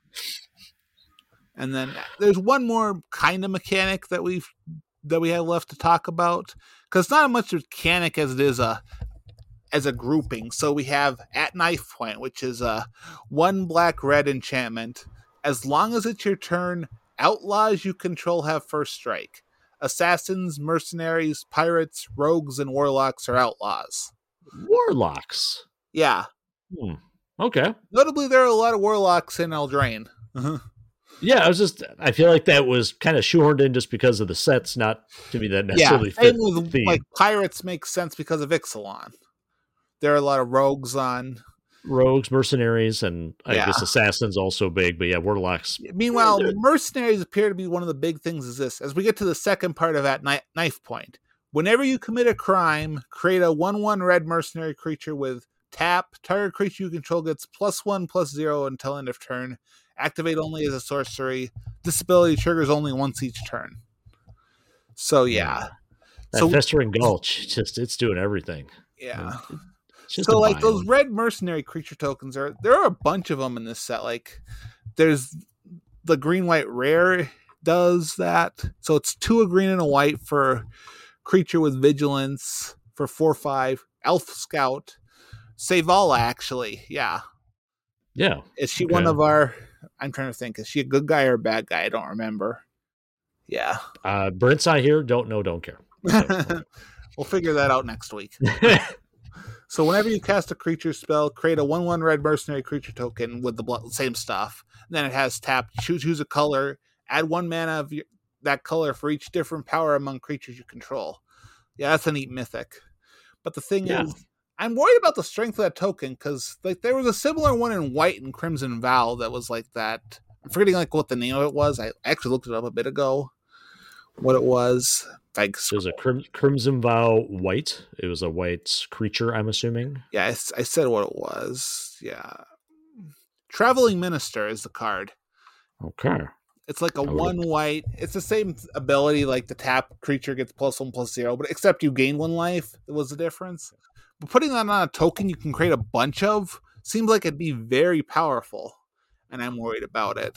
And then there's one more kind of mechanic that we have left to talk about, because it's not as much mechanic as it is a grouping. So we have At Knife Point, which is a 1 black-red enchantment. As long as it's your turn, outlaws you control have first strike. Assassins, mercenaries, pirates, rogues, and warlocks are outlaws. Warlocks? Yeah. Okay. Notably, there are a lot of warlocks in Eldraine. Yeah, I feel like that was kind of shoehorned in just because of the sets, not to be that necessarily fit the theme. Like, pirates make sense because of Ixalan. There are a lot of rogues on. Rogues, mercenaries, and I guess assassins also big, but yeah, warlocks. Meanwhile, mercenaries appear to be one of the big things is this. As we get to the second part of that Knife Point, whenever you commit a crime, create a 1/1 red mercenary creature with tap. Target creature you control gets +1/+0 until end of turn. Activate only as a sorcery. This ability triggers only once each turn. So yeah. That Festering Gulch, it's doing everything. Yeah. So like those red mercenary creature tokens there are a bunch of them in this set. Like there's the green-white rare does that. So it's 2 a green and a white for creature with vigilance for 4/5. Elf Scout. Savala, actually. Yeah. Yeah. Is she one of our... I'm trying to think. Is she a good guy or a bad guy? I don't remember. Yeah. Brent's not here. Don't know, don't care. So, we'll figure that out next week. So whenever you cast a creature spell, create a 1/1 red mercenary creature token with the same stuff. And then it has tap. Choose a color. Add 1 mana of that color for each different power among creatures you control. Yeah, that's a neat mythic. But the thing is, I'm worried about the strength of that token, because like there was a similar one in White and Crimson Vow that was like that. I'm forgetting like what the name of it was. I actually looked it up a bit ago. What it was. Like, it was a Crimson Vow white. It was a white creature, I'm assuming. Yeah, I said what it was. Yeah. Traveling Minister is the card. Okay. It's like a 1 white. It's the same ability, like the tap creature gets +1/+0, but except you gain 1 life. It was the difference. But putting that on a token you can create a bunch of seems like it'd be very powerful, and I'm worried about it.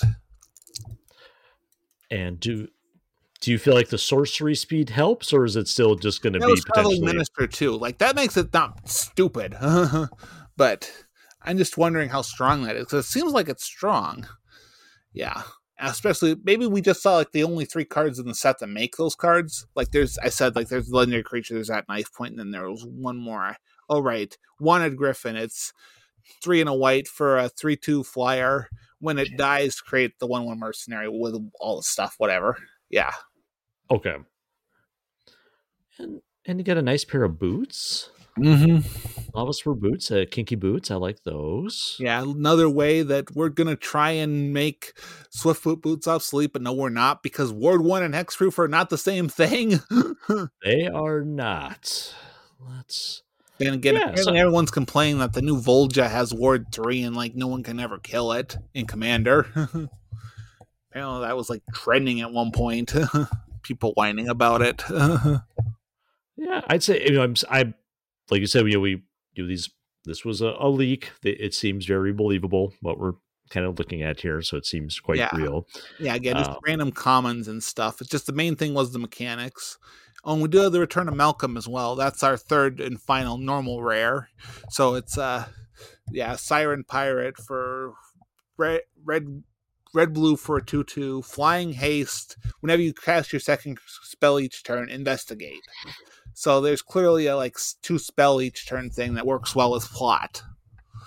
And do you feel like the sorcery speed helps, or is it still just going to be potentially Minister too? Like that makes it not stupid, but I'm just wondering how strong that is, because it seems like it's strong. Yeah, especially maybe we just saw like the only 3 cards in the set that make those cards. Like there's legendary creature, there's At Knife Point, and then there was one more. Oh right, Wanted Griffin. It's 3 and a white for a 3/2 flyer. When it dies, create the 1/1 mercenary with all the stuff, whatever. Yeah. Okay. And you get a nice pair of boots. Mm-hmm. Novice for boots, kinky boots. I like those. Yeah, another way that we're gonna try and make Swiftfoot boots obsolete, but no, we're not, because Ward 1 and Hexproof are not the same thing. They are not. And again, everyone's complaining that the new Volja has Ward 3 and like no one can ever kill it in Commander. Apparently that was like trending at one point. People whining about it. Yeah, I'd say I like you said, we do these. This was a leak. It seems very believable what we're kind of looking at here, so it seems quite real. Yeah, again, just random commons and stuff. It's just the main thing was the mechanics. Oh, and we do have the Return of Malcolm as well. That's our 3rd and final normal rare. So it's Siren Pirate for red blue for a 2/2, flying haste. Whenever you cast your second spell each turn, investigate. So there's clearly a 2 spell each turn thing that works well with plot.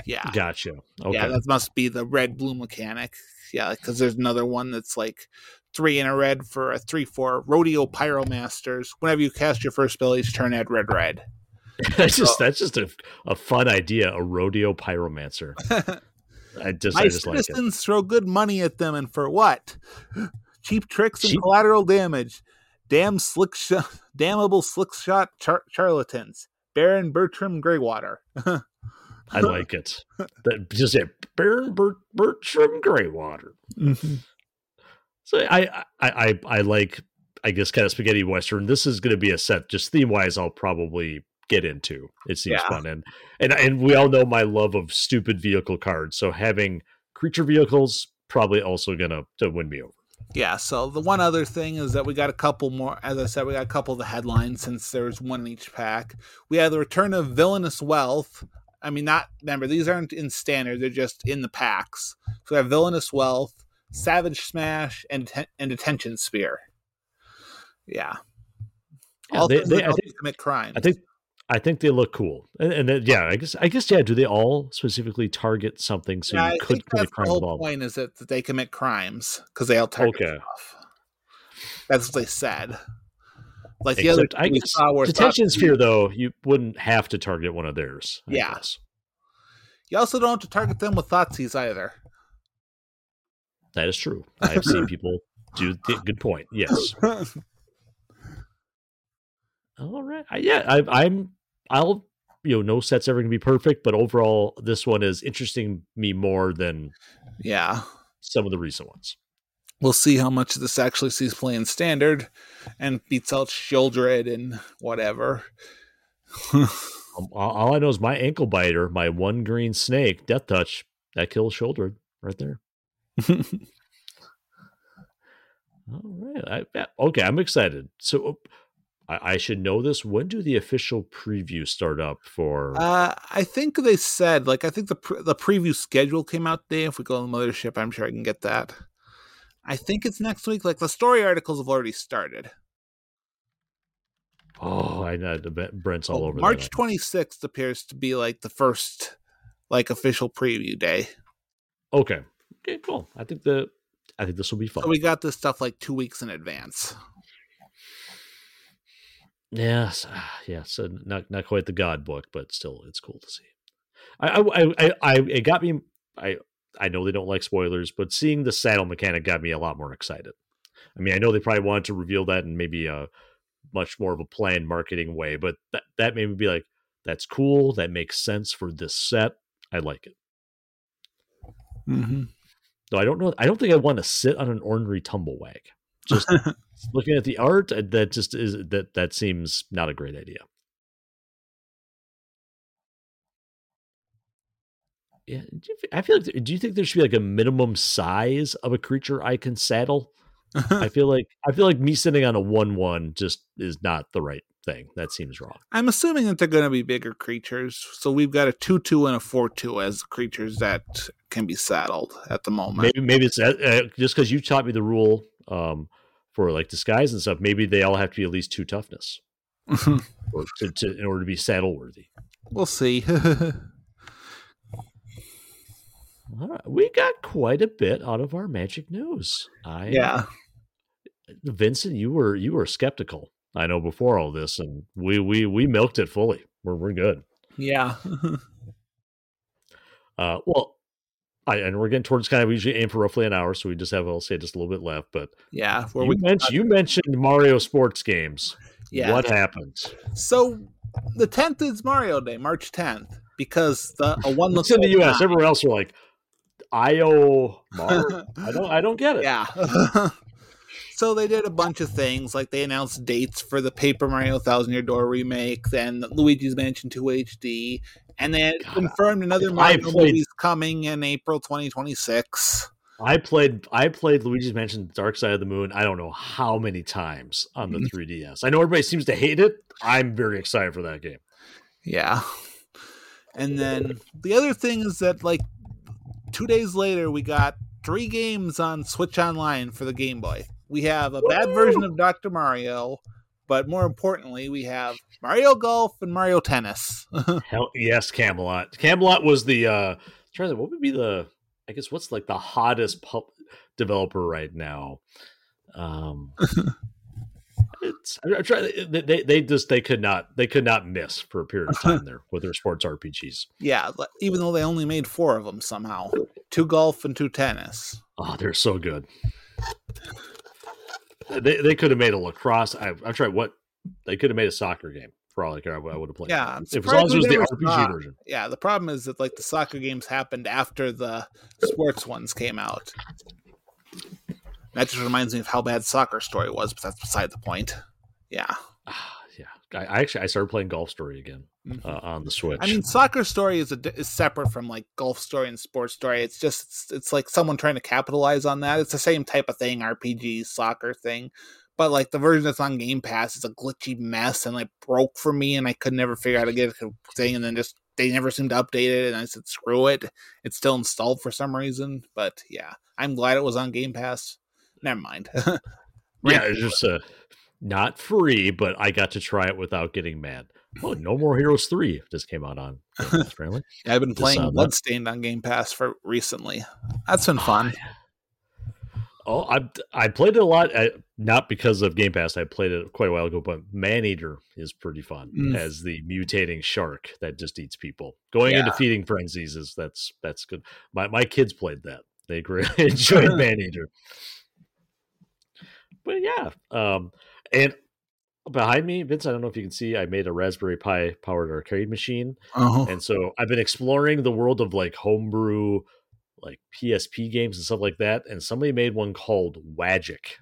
Yeah. Gotcha. Okay. Yeah, that must be the red-blue mechanic. Yeah, because there's another one that's like 3 in a red for a 3/4 Rodeo Pyromasters. Whenever you cast your first spell each turn, add red. that's just a fun idea. A rodeo pyromancer. I just like it. Citizens throw good money at them, and for what? Cheap tricks and collateral damage. Damnable slick shot charlatans. Baron Bertram Greywater. I like it. Just say Baron Bertram Greywater. Mm-hmm. So I like, I guess, kind of spaghetti western. This is going to be a set just theme wise. I'll probably get into. It seems fun, and we all know my love of stupid vehicle cards. So having creature vehicles probably also gonna to win me over. Yeah. So the one other thing is that we got a couple more. As I said, we got a couple of the headlines since there's one in each pack. We have the return of Villainous Wealth. I mean, remember, these aren't in standard; they're just in the packs. So we have Villainous Wealth, Savage Smash, and Detention Sphere. Yeah. All they commit crimes. I think they look cool, and then, I guess do they all specifically target something? So you could commit crimes. The whole point is that they commit crimes because they all target stuff. That's what they said. Like the other, I guess Detention Sphere, though, you wouldn't have to target one of theirs. I guess. You also don't have to target them with Thoughtseize either. That is true. I have seen people do. Good point. Yes. All right. I'll no set's ever gonna be perfect, but overall, this one is interesting me more than some of the recent ones. We'll see how much this actually sees play in standard and beats out Sheoldred and whatever. All I know is my ankle biter, my 1 green snake, Death Touch, that kills Sheoldred right there. All right. Okay, I'm excited. So I should know this. When do the official previews start up for? I think they said, I think the preview schedule came out today. If we go on the mothership, I'm sure I can get that. I think it's next week. The story articles have already started. Oh, I know. Brent's all over. March 26th appears to be the first official preview day. Okay, cool. I think this will be fun. So we got this stuff 2 weeks in advance. Yes, so not quite the God book, but still, it's cool to see. It got me. I know they don't like spoilers, but seeing the saddle mechanic got me a lot more excited. I mean, I know they probably wanted to reveal that in maybe a much more of a planned marketing way, but that made me be like, that's cool. That makes sense for this set. I like it. Mm-hmm. Though I don't know. I don't think I want to sit on an ornery tumblewag. Just looking at the art, that seems not a great idea. Yeah, I feel like. Do you think there should be a minimum size of a creature I can saddle? I feel like me sitting on a 1/1 just is not the right thing. That seems wrong. I'm assuming that they're going to be bigger creatures, so we've got a 2/2 and a 4/2 as creatures that can be saddled at the moment. Maybe it's just because you taught me the rule for disguise and stuff. Maybe they all have to be at least 2 toughness in order to be saddle worthy. We'll see. All right. We got quite a bit out of our Magic news. Vincent, you were skeptical. I know before all this, and we milked it fully. We're good. Yeah. Well, and we're getting towards we usually aim for roughly an hour, so we just have, I'll say, just a little bit left. But yeah, you mentioned Mario sports games. Yeah. What happened? So the 10th is Mario Day, March 10th, because a one looks in the U.S. Everywhere else, we're like, IO Mario. I don't get it. Yeah. So they did a bunch of things, they announced dates for the Paper Mario Thousand Year Door remake, then Luigi's Mansion 2 HD, and they confirmed another Mario movie is coming in April 2026. I played Luigi's Mansion Dark Side of the Moon, I don't know how many times on the 3DS. I know everybody seems to hate it. I'm very excited for that game. Yeah. And then the other thing is that 2 days later, we got 3 games on Switch Online for the Game Boy. We have a bad version of Dr. Mario, but more importantly, we have Mario Golf and Mario Tennis. Hell yes, Camelot. Camelot was the trying to what would be the I guess what's like the hottest developer right now. I'm trying. They could not miss for a period of time there with their sports RPGs. Yeah, even though they only made 4 of them somehow, 2 golf and 2 tennis. Oh, they're so good. They could have made a lacrosse. I'm trying what they could have made a soccer game for all I care. I would have played. Yeah, as long as it was the RPG version. Yeah, the problem is that like the soccer games happened after the sports ones came out. That just reminds me of how bad Soccer Story was, but that's beside the point. Yeah. Yeah. I started playing Golf Story again on the Switch. I mean, Soccer Story is separate from like Golf Story and Sports Story. It's like someone trying to capitalize on that. It's the same type of thing, RPG, soccer thing. But like the version that's on Game Pass is a glitchy mess and like broke for me, and I could never figure out how to get a thing, and then just they never seemed to update it, and I said screw it. It's still installed for some reason, but yeah, I'm glad it was on Game Pass. Never mind. Yeah, it's just not free, but I got to try it without getting mad. Oh, No More Heroes 3 just came out on Game Pass, apparently. Yeah, I've been playing Bloodstained on Game Pass for recently. That's been fun. I played it a lot, not because of Game Pass. I played it quite a while ago, but Maneater is pretty fun as the mutating shark that just eats people. Going into feeding frenzies that's good. My kids played that. They greatly enjoyed Maneater. But yeah, and behind me, Vince, I don't know if you can see, I made a Raspberry Pi powered arcade machine. And so I've been exploring the world of like homebrew, like PSP games and stuff like that. And somebody made one called Wagic,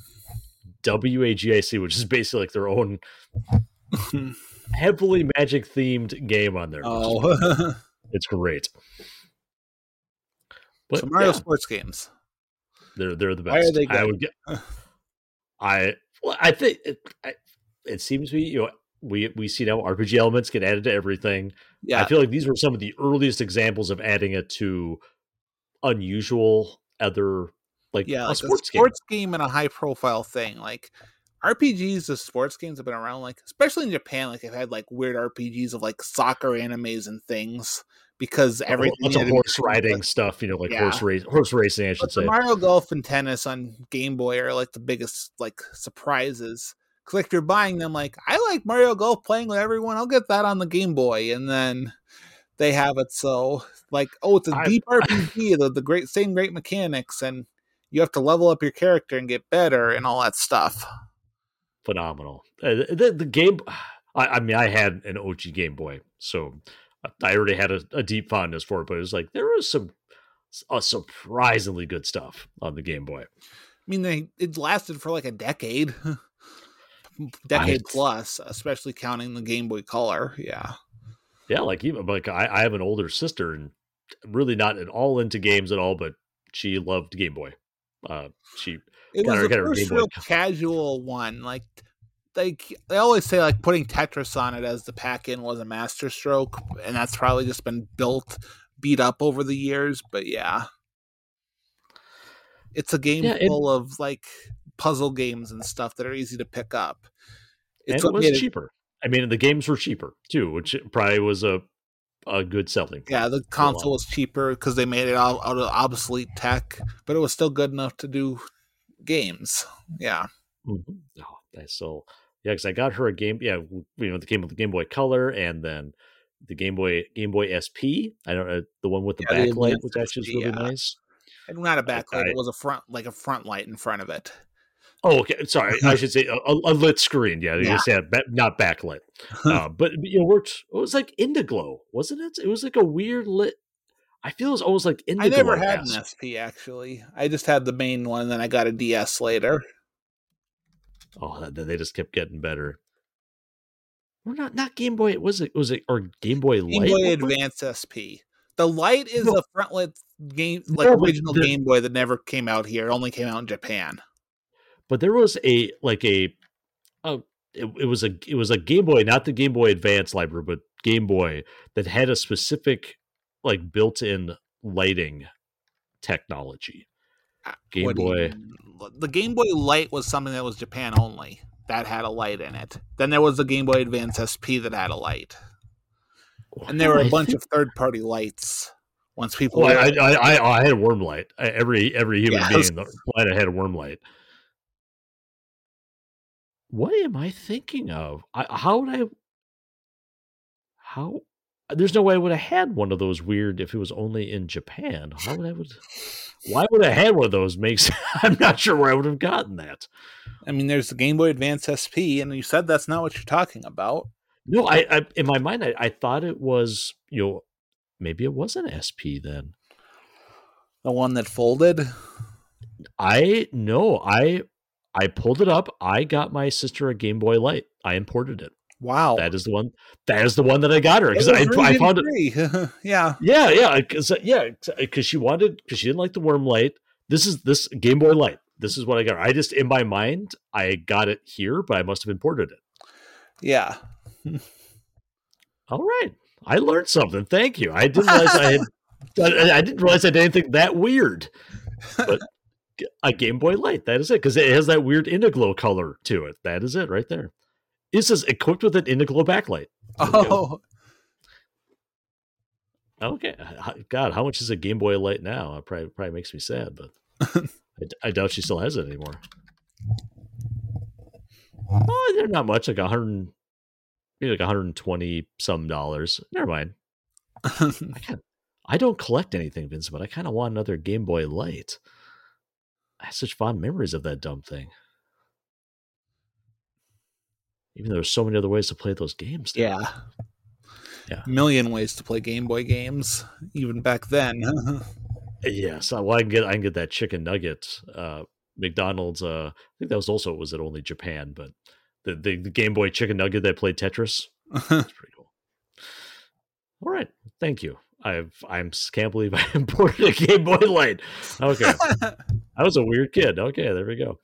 WAGIC, which is basically like their own heavily Magic themed game on there. It's great. But, so Mario sports games. They're the best. Why are they good? I think it seems to be, we see now RPG elements get added to everything. Yeah. I feel like these were some of the earliest examples of adding it to unusual other a sports game and a high profile thing. Like RPGs of sports games have been around, like especially in Japan, like they've had like weird RPGs of like soccer animes and things. Because everything lots of horse riding stuff, horse racing, I should say. Mario Golf and Tennis on Game Boy are like the biggest like surprises. Because like if you're buying them, like I like Mario Golf playing with everyone, I'll get that on the Game Boy, and then they have it so like it's a deep RPG, the same great mechanics, and you have to level up your character and get better and all that stuff. Phenomenal. The game. I mean, I had an OG Game Boy, so I already had a deep fondness for it, but it was like there was some surprisingly good stuff on the Game Boy. I mean, it lasted for like a decade plus, especially counting the Game Boy Color. Yeah, like even like I have an older sister and really not at all into games at all, but she loved Game Boy. It was the first real casual one, like. They always say like putting Tetris on it as the pack-in was a masterstroke, and that's probably just been beat up over the years. But yeah, it's a game full of like puzzle games and stuff that are easy to pick up. It was cheaper. I mean, the games were cheaper too, which probably was a good selling point. Yeah, the console was cheaper because they made it out of obsolete tech, but it was still good enough to do games. Yeah. Mm-hmm. So yeah, because I got her a game. Yeah, the Game Boy Color, and then the Game Boy SP. I don't know, the one with the backlight, which actually is really nice. And not a backlight; it was a front light in front of it. Oh, okay. Sorry, I should say a lit screen. Yeah, you said not backlit. But it worked. It was like Indiglo, wasn't it? It was like a weird lit. I feel it's almost like Indiglo. I never had an SP actually. I just had the main one, and then I got a DS later. Oh, they just kept getting better. We're not Game Boy. Was it or Game Boy Light? Game Boy Advance SP. The Light is a frontlit game, original Game Boy that never came out here. It only came out in Japan. But there was it was a Game Boy, not the Game Boy Advance library, but Game Boy that had a specific like built-in lighting technology. Game Boy. The Game Boy Light was something that was Japan only. That had a light in it. Then there was the Game Boy Advance SP that had a light. And there were a bunch of third-party lights. Once people, I had a worm light. Every human being on the planet had a worm light. What am I thinking of? There's no way I would have had one of those weird if it was only in Japan. Why would I have had one of those? I'm not sure where I would have gotten that. I mean, there's the Game Boy Advance SP, and you said that's not what you're talking about. No, I in my mind, I thought it was, maybe it was an SP then. The one that folded? I pulled it up. I got my sister a Game Boy Light. I imported it. Wow. That is the one that I got her because I found it. Yeah. Because she didn't like the worm light. This Game Boy Light. This is what I got her. I just, in my mind, I got it here, but I must have imported it. Yeah. All right. I learned something. Thank you. I didn't realize I did anything that weird. But a Game Boy Light, that is it. Because it has that weird Indiglo color to it. That is it right there. It says equipped with an Indiglo backlight. Oh. Okay. God, how much is a Game Boy Light now? It probably makes me sad, but I doubt she still has it anymore. Oh, they're not much, like maybe like $120 some. Never mind. I don't collect anything, Vince, but I kind of want another Game Boy Light. I have such fond memories of that dumb thing. Even though there's so many other ways to play those games. Yeah. A million ways to play Game Boy games, even back then. Yes, well, I can get that chicken nugget. McDonald's. I think that was it only Japan, but the Game Boy chicken nugget that played Tetris. That's pretty cool. All right, thank you. I can't believe I imported a Game Boy Light. Okay, I was a weird kid. Okay, there we go.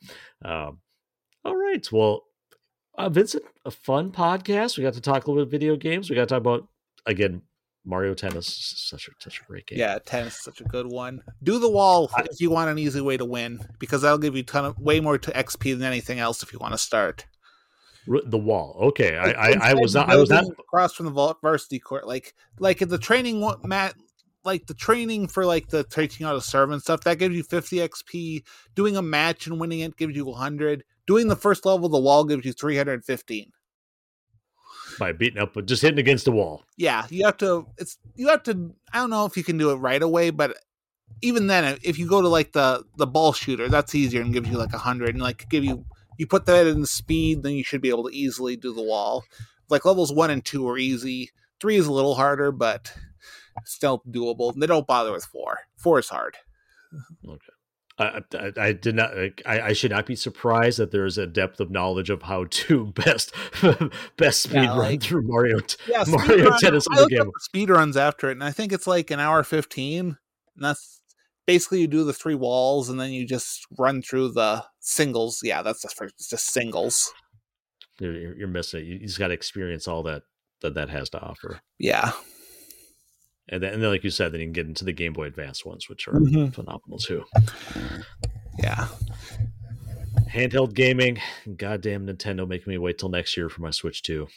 All right, well, Vincent, a fun podcast. We got to talk a little bit of video games. We got to talk about, again, Mario Tennis. Such a great game. Yeah, tennis is such a good one. Do the wall if you want an easy way to win, because that'll give you way more to XP than anything else if you want to start. The wall. Okay, I was not across from the varsity court, like in the training mat, like the training for like the teaching how to serve and stuff. That gives you 50 XP. Doing a match and winning it gives you 100. Doing the first level of the wall gives you 315. By beating up, but just hitting against the wall. Yeah, you have to. I don't know if you can do it right away, but even then, if you go to like the ball shooter, that's easier and gives you like 100, and like you put that in speed, then you should be able to easily do the wall. Like levels 1 and 2 are easy. 3 is a little harder, but still doable. They don't bother with 4. 4 is hard. Okay. I did not. I should not be surprised that there is a depth of knowledge of how to best speed run through Mario Tennis. I looked up the speed runs after it, and I think it's like an hour 15. And that's basically you do the 3 walls, and then you just run through the singles. Yeah, that's just singles. You're missing it. You just got to experience all that has to offer. Yeah. And then, like you said, then you can get into the Game Boy Advance ones, which are phenomenal too. Yeah. Handheld gaming. Goddamn Nintendo making me wait till next year for my Switch 2.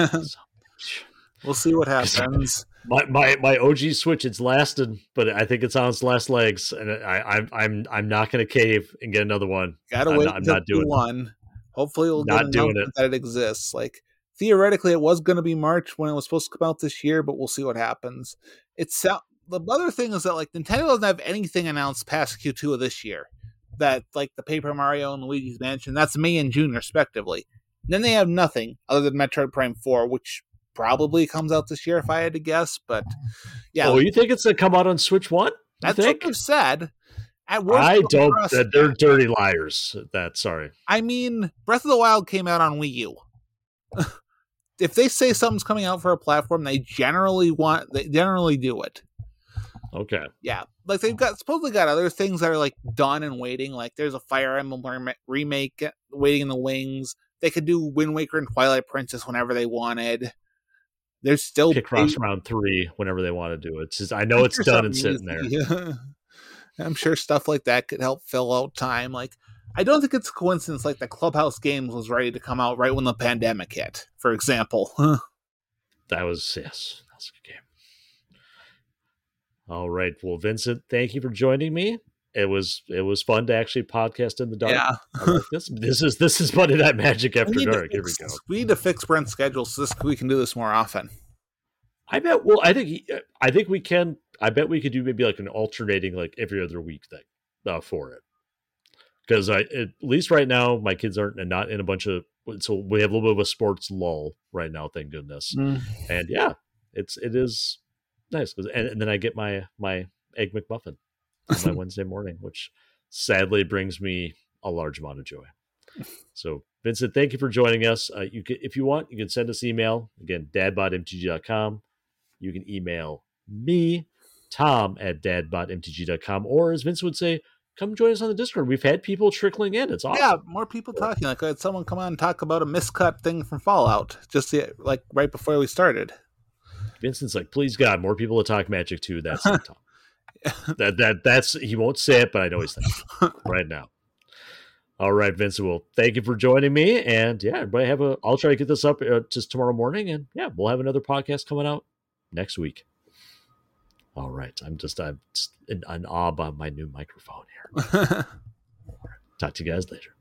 We'll see what happens. My OG Switch, it's lasted, but I think it's on its last legs, and I'm not going to cave and get another one. Gotta wait. I'm not doing one. Hopefully, we'll get an that it exists. Like. Theoretically, it was going to be March when it was supposed to come out this year, but we'll see what happens. The other thing is that like Nintendo doesn't have anything announced past Q2 of this year. That like the Paper Mario and Luigi's Mansion, that's May and June respectively. And then they have nothing other than Metroid Prime 4, which probably comes out this year if I had to guess. But yeah, you think it's going to come out on Switch 1? That's what they've said. I don't. They're dirty liars. Sorry. I mean, Breath of the Wild came out on Wii U. If they say something's coming out for a platform, they generally do it. Okay. Yeah. Like they've supposedly got other things that are like done and waiting. Like there's a Fire Emblem remake waiting in the wings. They could do Wind Waker and Twilight Princess whenever they wanted. There's still Picross Round 3 whenever they want to do it. I know it's done and sitting there. I'm sure stuff like that could help fill out time. Like, I don't think it's a coincidence like the Clubhouse Games was ready to come out right when the pandemic hit, for example. That was a good game. All right. Well, Vincent, thank you for joining me. It was fun to actually podcast in the dark. Yeah. I like this. This is Monday Night Magic After Dark. Here we go. We need to fix Brent's schedule so we can do this more often. I bet. Well, I think we can. I bet we could do maybe like an alternating, like every other week thing for it. Because at least right now, my kids aren't not in a bunch of. So we have a little bit of a sports lull right now. Thank goodness. And yeah, it is nice. And then I get my egg McMuffin on my Wednesday morning, which sadly brings me a large amount of joy. So Vincent, thank you for joining us. You can, if you want, you can send us email again, dadbotmtg.com. You can email me, Tom at dadbotmtg.com, or as Vince would say, come join us on the Discord. We've had people trickling in. It's awesome. Yeah, more people talking. Like, I had someone come on and talk about a miscut thing from Fallout, just like right before we started. Vincent's like, please God, more people to talk Magic too. That's Tom. That's he won't say it, but I know he's thinking right now. All right, Vincent. Well, thank you for joining me, and yeah, everybody I'll try to get this up just tomorrow morning, and yeah, we'll have another podcast coming out next week. All right, I'm just in awe about my new microphone here. Talk to you guys later.